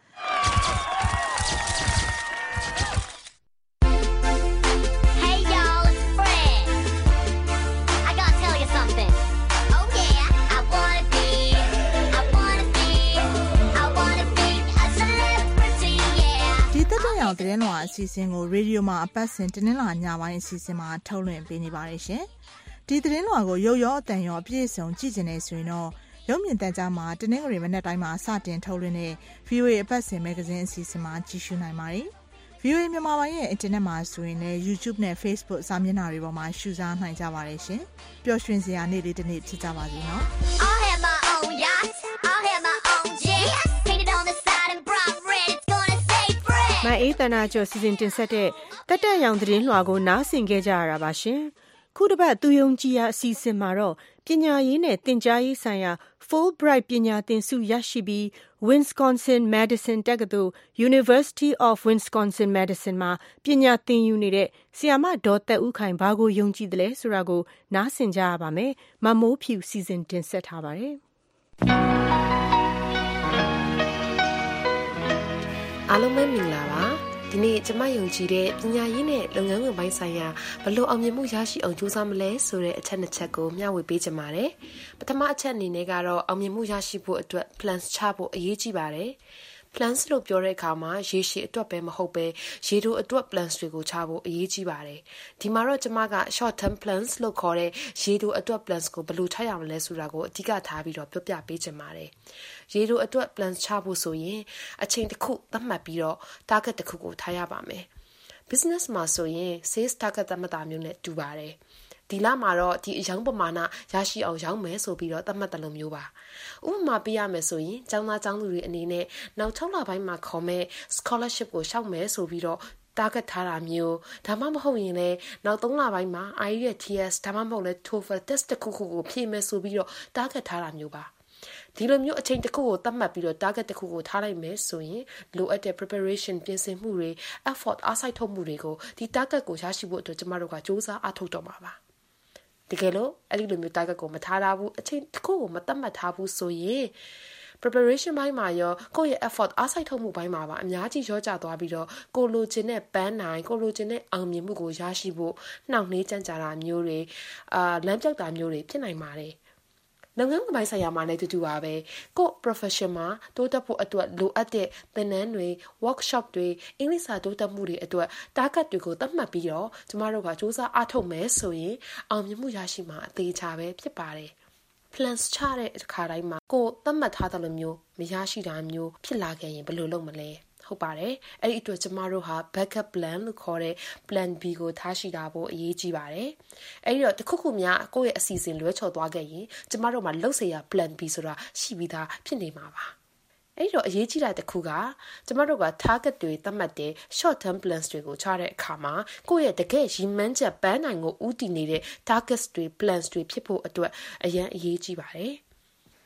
အောင်သတင်းလွှာအစီအစဉ်ကိုရေဒီယိုမှာအပတ်စဉ်တင်းလာညပိုင်းအစီအစဉ်မှာထုတ်လွှင့်ပေးနေပါတယ်ရှင်။ဒီသတင်းလွှာကိုရုပ်ရောအသံရောအပြည့်အစုံကြည့်ကျင်နေဆိုရင်တော့ရုပ်မြင်သံကြားမှာတင်းငွေမနေ့တိုင်းမှာစတင်ထုတ်လွှင့်တဲ့ VOA အပတ်စဉ်မဂ္ဂဇင်းအစီအစဉ်မှာကြည့်ရှုနိုင်ပါတယ်။ VOA မြန်မာပိုင်းရဲ့အင်တာနက်မှာဆိုရင်လည်း YouTube နဲ့ Facebook စာမျက်နှာတွေပေါ်မှာရှုစားနိုင်ကြပါတယ်ရှင်။ပျော်ရွှင်စရာနေ့လေးတစ်နေ့ဖြစ်ကြပါစေနော်။ I'll have my own yacht. I'll have my own jet. Painted on the side and bright red. It's gonna say Fred. မအေးတနာကျော်စီစဉ်တင်ဆက်တဲ့တက်တက်ရောင်သတင်းလွှာကိုနားဆင်ခဲ့ကြရတာပါရှင်။ခုတစ်ပတ်သူယုံကြည်ရာအစီအစဉ်မှာတော့ပညာရေးနဲ့သင်ကြားရေးဆိုင်ရာ Fulbright ပညာသင်ဆုရရှိပြီး Wisconsin-Madison တက္ကသိုလ် University of Wisconsin-Madison မှာပညာသင်ယူနေတဲ့ဆရာမဒေါ်သက်ဦးခိုင်ဘာကိုယုံကြည်တယ်လဲဆိုတာကိုနားဆင်ကြရပါမယ်။မမိုးဖြူစီစဉ်တင်ဆက်ထားပါတယ်။အားလုံးပဲမင်္ဂလာပါဒီနေ့ကျမယုံကြည်တဲ့ပညာရေးနဲ့လုပ်ငန်းခွင်ပိုင်းဆိုင်ရာဘလို့အောင်မြင်မှုရရှိအောင်ကြိုးစားမလဲဆိုတဲ့အချက်နှစ်ချက်ကိုမျှဝေပေးချင်ပါတယ်ပထမအချက်အနေနဲ့ကတော့အောင်မြင်မှုရရှိဖို့အတွက် plans ချဖို့အရေးကြီးပါတယ်plans လို့ပြောတဲ့အခါမှာရေရှည်အတွက်ပဲမဟုတ်ပဲရေတိုအတွက် plans တွေကိုချဖို့အရေးကြီးပါတယ်ဒီမှာတော့ကျမက short term plans လို့ခေါ်တဲ့ရေတိုအတွက် plans ကိုဘယ်လိုချရမလဲဆိုတာကိုအဓိကထားပြီးတော့ပြောပြပေးချင်ပါတယ်ရေတိုအတွက် plans ချဖို့ဆိုရင်အချိန်တစ်ခုသတ်မှတ်ပြီးတော့ target တစ်ခုကိုထားရပါမယ် business မှာဆိုရင် sales target သတ်မှတ်တာမျိုးနဲ့တူပါတယ်ဒီလမှာတော့ဒီအယောင်ပမာဏရရှိအောင်ရောင်းမယ်ဆိုပြီးတော့သတ်မှတ်တယ်လို့မျိုးပါဥပမာပေးရမယ်ဆိုရင်ကျောင်းသားကျောင်းသူတွေအနေနဲ့နောက်6လပိုင်းမှာခေါ်မဲ့ scholarship ကိုရှောက်မယ်ဆိုပြီးတော့target ထားတာမျိုးဒါမှမဟုတ်ရင်လည်းနောက်3လပိုင်းမှာ IELTS ဒါမှမဟုတ်လည်း TOEFL test တစ်ခုခုကိုဖြေမယ်ဆိုပြီးတော့ target ထားတာမျိုးပါဒီလိုမျိုးအချိန်တစ်ခုကိုသတ်မှတ်ပြီးတော့ target တစ်ခုကိုထားလိုက်မယ်ဆိုရင်လိုအပ်တဲ့ preparation ပြင်ဆင်မှုတွေ effort အားစိုက်ထုတ်မှုတွေကိုဒီ target ကိုရရှိဖို့အတွက်ကျမတို့ကစူးစမ်းအားထုတ်တော့မှာပါတကယ်လို့အဲ့ဒီလိုမျိုး target ကိုမထားတာဘူးအချိန်တစ်ခုကိုမသတ်မှတ်ထားဘူးဆိုရင် preparation ဘိုင်းမှာရောကိုယ့်ရဲ့ effort အားစိုက်ထုတ်မှုဘိုင်းမှာပါအများကြီးရောကျသွားပြီးတော့ကိုလိုချင်တဲ့ပန်းနိုင်ကိုလိုချင်တဲ့အောင်မြင်မှုကိုရရှိဖို့နှောင့်နှေးကြန့်ကြာတာမျိုးတွေလမ်းပြောက်တာမျိုးတွေဖြစ်နိုင်ပါတယ်လုပ်ငန်းပိုင်းဆိုင်ရာမှာလည်းတူပါပဲကို profession မှာတိုးတက်ဖို့အတွက်လိုအပ်တဲ့သင်တန်းတွေ workshop တွေအင်္ဂလိပ်စာတိုးတက်မှုတွေအတွက် target တွေကိုသတ်မှတ်ပြီးတော့ကျမတို့ကစူးစမ်းအားထုတ်မယ်ဆိုရင်အောင်မြင်မှုရရှိမှာအသေးချာပဲဖြစ်ပါတယ် plans ချတဲ့အခါတိုင်းမှာကိုသတ်မှတ်ထားတဲ့လိုမျိုးမရရှိတာမျိုးဖြစ်လာခဲ့ရင်ဘယ်လိုလုပ်မလဲဟုတ်ပါတယ်အဲ့ဒီအတွက်ကျမတို့ဟာ backup plan လို့ခေါ်တဲ့ plan B ကိုထားရှိတာဖို့အရေးကြီးပါတယ်အဲ့ဒီတော့တခုခုများကိုယ့်ရဲ့အစီအစဉ်လွဲချော်သွားခဲ့ရင်ကျမတို့မှာလုပ်เสียရ plan B ဆိုတာရှိပြီးသားဖြစ်နေမှာပါအဲ့တော့အရေးကြီးတာတစ်ခုကကျမတို့က target တွေသတ်မှတ်တဲ့ short term plans တွေကိုချတဲ့အခါမှာကိုယ့်ရဲ့တကယ်ရည်မှန်းချက်ပန်းနိုင်ကိုဦးတည်နေတဲ့ targets တွေ plans တွေဖြစ်ဖို့အတွက်အရင်အရေးကြီးပါတယ်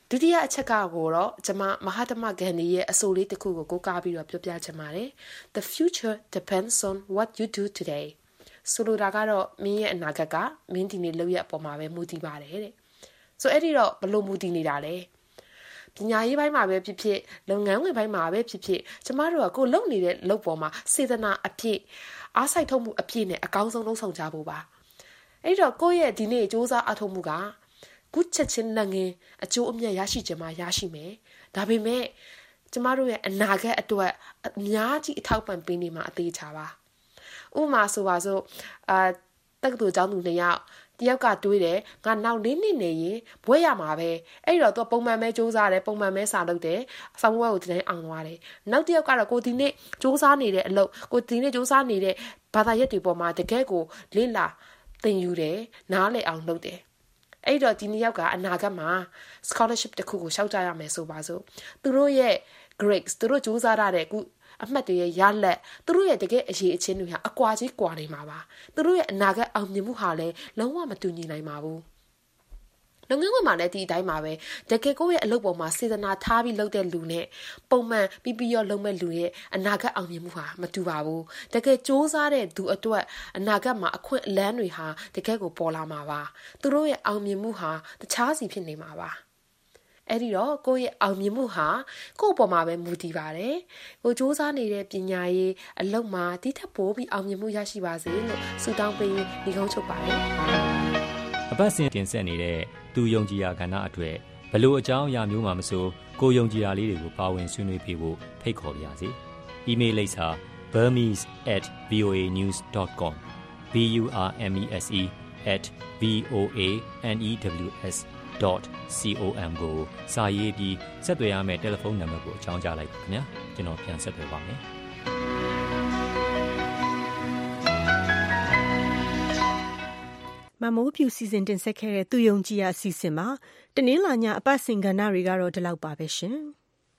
ဒုတိယအချက်ကတော့ကျွန်မမဟာတမဂန္ဒီရဲ့အဆိုလေးတစ်ခုကိုကိုးကားပြီးတော့ပြောပြချင်ပါတယ် The future depends on what you do today ဆိုလိုတာကတော့မင်းရဲ့အနာဂတ်ကမင်းဒီနေ့လုပ်ရအပေါ်မှာပဲမူတည်ပါတယ်တဲ့ဆိုအဲ့ဒီတော့ဘလို့မူတည်နေတာလဲပညာရေးပိုင်းမှာပဲဖြစ်ဖြစ်လုပ်ငန်းဝင်ပိုင်းမှာပဲဖြစ်ဖြစ်ကျမတို့ကကိုလုပ်နေတဲ့လုပ်ပေါ်မှာစေတနာအပြည့်အားစိုက်ထုတ်မှုအပြည့်နဲ့အကောင်းဆုံးလုပ်ဆောင်ကြဖို့ပါအဲ့တော့ကိုယ့်ရဲ့ဒီနေ့စူးစမ်းအထောက်မှုကခုချက်ချင်းနဲ့ငင်းအကျိုးအမြတ်ရရှိခြင်းမှာရရှိမယ်ဒါပေမဲ့ကျမတို့ရဲ့အနာဂတ်အတွက်အများကြီးအထောက်ပံ့ပေးနေမှာအသေးချာပါဥပမာဆိုပါစို့တက္ကသိုလ်ကျောင်းသူ2ယောက်တယောက်ကတွေးတယ်ငါနောက်4နှစ်နေရင်ဘွဲ့ရမှာပဲအဲ့တော့သူပုံမှန်ပဲစူးစမ်းတယ်ပုံမှန်ပဲစာလုပ်တယ်အဆောင်ဘွဲ့ကိုတင်အောင်သွားတယ်နောက်တစ်ယောက်ကတော့ကိုဒီနေ့စူးစမ်းနေတဲ့အလုပ်ကိုဒီနေ့စူးစမ်းနေတဲ့ဘာသာရပ်တွေပေါ်မှာတကယ်ကိုလေ့လာသင်ယူတယ်နားလည်အောင်လုပ်တယ်အဲ့တော့ဒီနှစ်ယောက်ကအနာဂတ်မှာ scholarship တစ်ခုကိုရှောက်ကြရမယ်ဆိုပါစို့သူတို့ရဲ့ grades သူတို့စူးစမ်းရတဲ့အခုအမှတ်တွေရဲ့ရလက်သူတို့ရဲ့တကယ်အရေးအချင်းတွေဟာအကွာကြီးကွာနေမှာပါသူတို့ရဲ့အနာဂတ်အောင်မြင်မှုဟာလည်းလုံးဝမတူညီနိုင်ပါဘူးလုပ်ငန်းခွင်မှာလည်းဒီအတိုင်းပါပဲတကယ်ကိုယ့်ရဲ့အလုပ်ပေါ်မှာစေတနာထားပြီးလုပ်တဲ့လူနဲ့ပုံမှန်ပြီးရောလုပ်မဲ့လူရဲ့အနာဂတ်အောင်မြင်မှုဟာမတူပါဘူးတကယ်စူးစမ်းတဲ့သူအတွက်အနာဂတ်မှာအခွင့်အလမ်းတွေဟာတကယ်ကိုပေါ်လာမှာပါသူတို့ရဲ့အောင်မြင်မှုဟာတခြားစီဖြစ်နေမှာပါအဲ့ဒီတော့ကိုယ့်ရဲ့အောင်မြင်မှုဟာကိုယ့်အပေါ်မှာပဲမူတည်ပါတယ်ကိုစူးစမ်းနေတဲ့ပညာရေးအလုပ်မှာတိထက်ပိုပြီးအောင်မြင်မှုရရှိပါစေလို့ဆုတောင်းပေးဒီကုန်းချုပ်ပါတယ်အပတ်စဉ်တင်ဆက်နေတဲ့သူယုံကြည်ရာကဏ္ဍအတွက်ဘလို့အကြောင်းအရာမျိုးမှမဆိုကိုယုံကြည်ရာလေးတွေကိုပါဝင်ဆွေးနွေးပေးဖို့ဖိတ်ခေါ်ပါရစေ။ email လိပ်စာ burmese@voanews.com burmese@voanews.com ကိုစာရေးပြီးဆက်သွယ်ရမယ့်တယ်လီဖုန်းနံပါတ်ကိုအကြောင်းကြားလိုက်ပါခင်ဗျာကျွန်တော်ပြန်ဆက်သွယ်ပါမယ်မမိုးဖြူစီစဉ်တင်ဆက်ခဲ့တဲ့သူယုံကြည်ရာအစီအစဉ်မှာတနင်္လာညအပတ်စဉ်ကဏ္ဍတွေကတော့ဒီလောက်ပါပဲရှင်။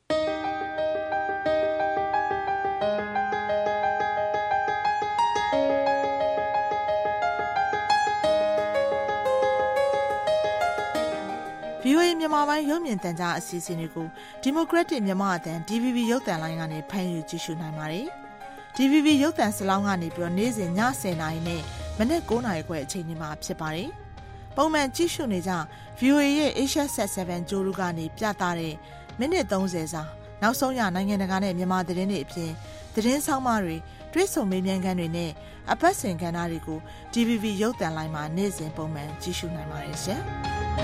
VOA မြန်မာပိုင်းရုပ်မြင်သံကြားအစီအစဉ်တွေကို Democratic မြန်မာအသံ DVB ရုပ်သံလိုင်းကနေဖန်ယူကြည့်ရှုနိုင်ပါတယ်။ DVB ရုပ်သံစလောင်းကနေပြီးတော့နေ့စဉ်ည10:00နာရီနဲ့မနက်9:00နာရီခွဲအချိန်တွေမှာဖြစ်ပါတယ်။ပုံမှန်ကြည့်ရှုနေကြ VOA ရဲ့ Asia Set 7ကြိုးလူကနေပြသတဲ့မိနစ်30စာနောက်ဆုံးရနိုင်ငံတကာနဲ့မြန်မာသတင်းတွေအပြင်သတင်းဆောင်မတွေတွဲဆုံမေးမြန်းခန်းတွေနဲ့အပတ်စဉ်ကဏ္ဍတွေကို DVB ရုပ်သံလိုင်းမှာနေ့စဉ်ပုံမှန်ကြည့်ရှုနိုင်ပါတယ်ရှင်။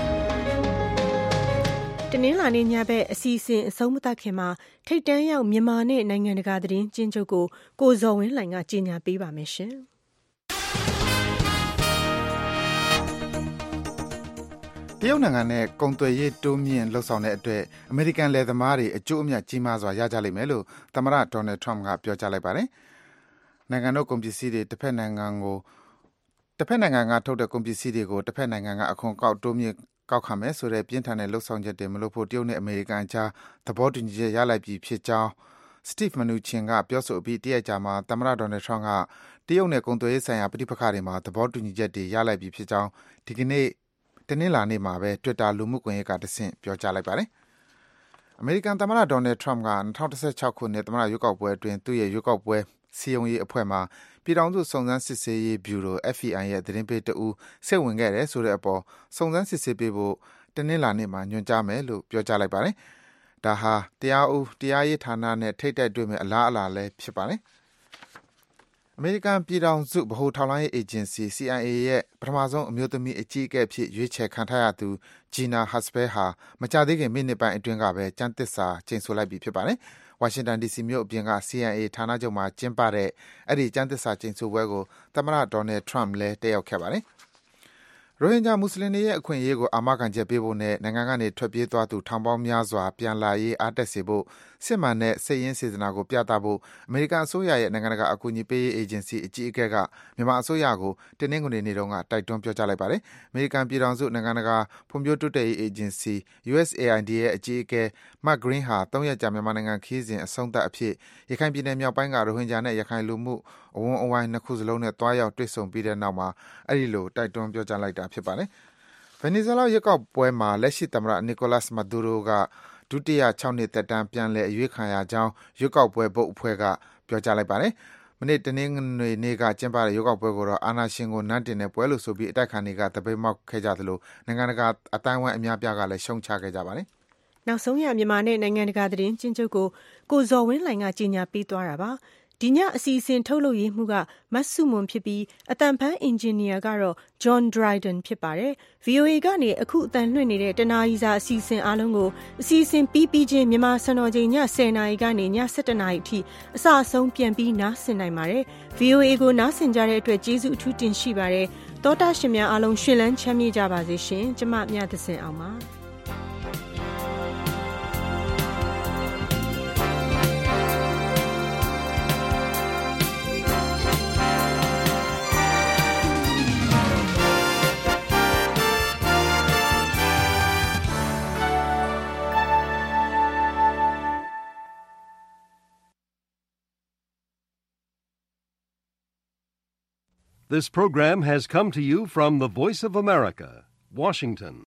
တနင်္လာနေ့ညဘက်အစီအစဉ်အဆုံးမသတ်ခင်မှာထိတ်တန်းရောက်မြန်မာနဲ့နိုင်ငံတကာသတင်းကျဉ်းချုပ်ကိုဇော်ဝင်းလှိုင်ကကြေညာပေးပါမယ်ရှင်။တရုတ်နိုင်ငံနဲ့ကုန်သွယ်ရေးတိုးမြင့်လှုပ်ဆောင်တဲ့အတွက်အမေရိကန်လယ်သမားတွေအကျိုးအမြတ်ကြီးမားစွာရကြလိမ့်မယ်လို့သမ္မတဒေါ်နယ်ထရမ့်ကပြောကြားလိုက်ပါတယ်။နိုင်ငံတော်ကုန်ပစ္စည်းတွေတစ်ဖက်နိုင်ငံကထုတ်တဲ့ကုန်ပစ္စည်းတွေကိုတစ်ဖက်နိုင်ငံကအခွန်ကောက်တိုးမြင့်ကောက်ခံမယ်ဆိုတဲ့ပြင်းထန်တဲ့လှုပ်ဆောင်ချက်တွေမလုပ်ဖို့တရုတ်နဲ့အမေရိကန်အကြားသဘောတူညီချက်ရလိုက်ပြီဖြစ်ကြောင်း Steve Mnuchin ကပြောဆိုပြီးတရက်ကြာမှာသမ္မတဒေါ်နယ်ထရမ့်ကတရုတ်နဲ့ကုန်သွယ်ရေးဆိုင်ရာပဋိပက္ခတွေမှာသဘောတူညီချက်တွေရလိုက်ပြီဖြစ်ကြောင်းဒီကနေ့တနင်္လာနေ့မှာပဲ Twitter လူမှုကွန်ရက်ကတဆင့်ပြောကြားလိုက်ပါတယ်။အမေရိကန်သမ္မတဒေါ်နယ်ထရမ့်က2016ခုနှစ်သမ္မတရွေးကောက်ပွဲအတွင်းသူ့ရဲ့ရွေးကောက်ပွဲစည်းရုံးရေးအဖွဲ့မှာပြည်ထောင်စုစုံစမ်းစစ်ဆေးရေးဗျူရို FBI ရဲ့သတင်းပေးတဦးစိတ်ဝင်ခဲ့တယ်ဆိုတဲ့အပေါ်စုံစမ်းစစ်ဆေးပေးဖို့တနင်္လာနေ့မှာညွှန်ကြားမယ်လို့ပြောကြားလိုက်ပါတယ်။ဒါဟာတရားရေးဌာနနဲ့ထိပ်တိုက်တွေ့မဲ့အလားအလာလည်းဖြစ်ပါတယ်။အမေရိကန်ပြည်ထောင်စုဗဟိုထောက်လှမ်းရေးအေဂျင်စီ CIA ရဲ့ပထမဆုံးအမျိုးသမီးအကြီးအကဲအဖြစ်ရွေးချယ်ခံထားရသူ Gina Haspel ဟာမကြာသေးခင်မိနစ်ပိုင်းအတွင်းကပဲကျမ်းသစ္စာကျိန်ဆိုလိုက်ပြီဖြစ်ပါတယ်။ဝါရှင်တန် DC မြို့အပြင်က CIA ဌာနချုပ်မှာကျင်းပတဲ့အဲ့ဒီကျမ်းသစ္စာကျိန်ဆိုပွဲကိုသမ္မတဒေါ်နယ်ထရမ့်လည်းတက်ရောက်ခဲ့ပါတယ်။ရိုဟင်ဂျာမွတ်စလင်တွေရဲ့အခွင့်အရေးကိုအာမခံချက်ပေးဖို့နဲ့နိုင်ငံကနေထွက်ပြေးသွားသူထောင်ပေါင်းများစွာပြန်လာရေးအားတက်စေဖို့စစ်မှန်တဲ့စိတ်ရင်းစေတနာကိုပြသဖို့အမေရိကန်အစိုးရရဲ့နိုင်ငံတကာအကူအညီပေးရေးအေဂျင်စီအကြီးအကဲကမြန်မာအစိုးရကိုတနင်္ဂနွေနေ့တုန်းကတိုက်တွန်းပြောကြားလိုက်ပါတယ်။အမေရိကန်ပြည်ထောင်စုနိုင်ငံတကာဖွံ့ဖြိုးတိုးတက်ရေးအေဂျင်စီ USAID ရဲ့အကြီးအကဲ Mark Green ဟာ3ရက်ကြာမြန်မာနိုင်ငံခရီးစဉ်အဆုံးသတ်အဖြစ်ရခိုင်ပြည်နယ်မြောက်ပိုင်းကရိုဟင်ဂျာနဲ့ရခိုင်လူမှုအဝန်းအဝိုင်းနှစ်ခုစလုံးနဲ့တွားရောက်တွေ့ဆုံပြီးတဲ့နောက်မှာအဲဒီလိုတိုက်တွန်းပြောကြားလိုက်တာဖြစ်ပါတယ်။ဗင်နီဇွဲလားရွေးကောက်ပွဲမှာလက်ရှိသမ္မတ Nicolas Maduro ကဒုတိယ6နှစ်သက်တမ်းပြန်လည်အရွေးခံရကြောင်းရွေးကောက်ပွဲဘုတ်အဖွဲ့ကပြောကြားလိုက်ပါတယ်။မနေ့တနင်္ဂနွေနေ့ကကျင်းပတဲ့ရွေးကောက်ပွဲကိုတော့အာဏာရှင်ကိုနန်းတင်တဲ့ပွဲလို့ဆိုပြီးအတိုက်ခံတွေကသပိတ်မှောက်ခဲ့ကြသလိုနိုင်ငံတကာအတိုင်းအဝိုင်းအများပြားကလည်းရှုံချခဲ့ကြပါတယ်။နောက်ဆုံးရမြန်မာနဲ့နိုင်ငံတကာသတင်းကျဉ်းချုပ်ကိုဇော်ဝင်းလှိုင်ကကြီးညာပေးသွားတာပါ။ဒီညအစီအစဉ်ထုတ်လုပ်ရေးမှုကမတ်စုမွန်ဖြစ်ပြီးအတန်ဖန်းအင်ဂျင်နီယာကတော့ John Dryden ဖြစ်ပါတယ်။ VOA ကနေအခုအတန်လွှင့်နေတဲ့တနာရီစာအစီအစဉ်အားလုံးကိုအစီအစဉ်ပြီးချင်းမြန်မာစံတော်ချိန်ည10:00နာရီကနေည17:00နာရီအထိအစအဆုံးပြန်ပြီးနားဆင်နိုင်ပါတယ်။ VOA ကိုနားဆင်ကြတဲ့အတွက်ကျေးဇူးအထူးတင်ရှိပါတယ်။တောတာရှင်များအားလုံးရှင်လန်းချမ်းမြေ့ကြပါစေရှင်။ကျမမြတ်သစင်အောင်ပါ This program has come to you from the Voice of America, Washington.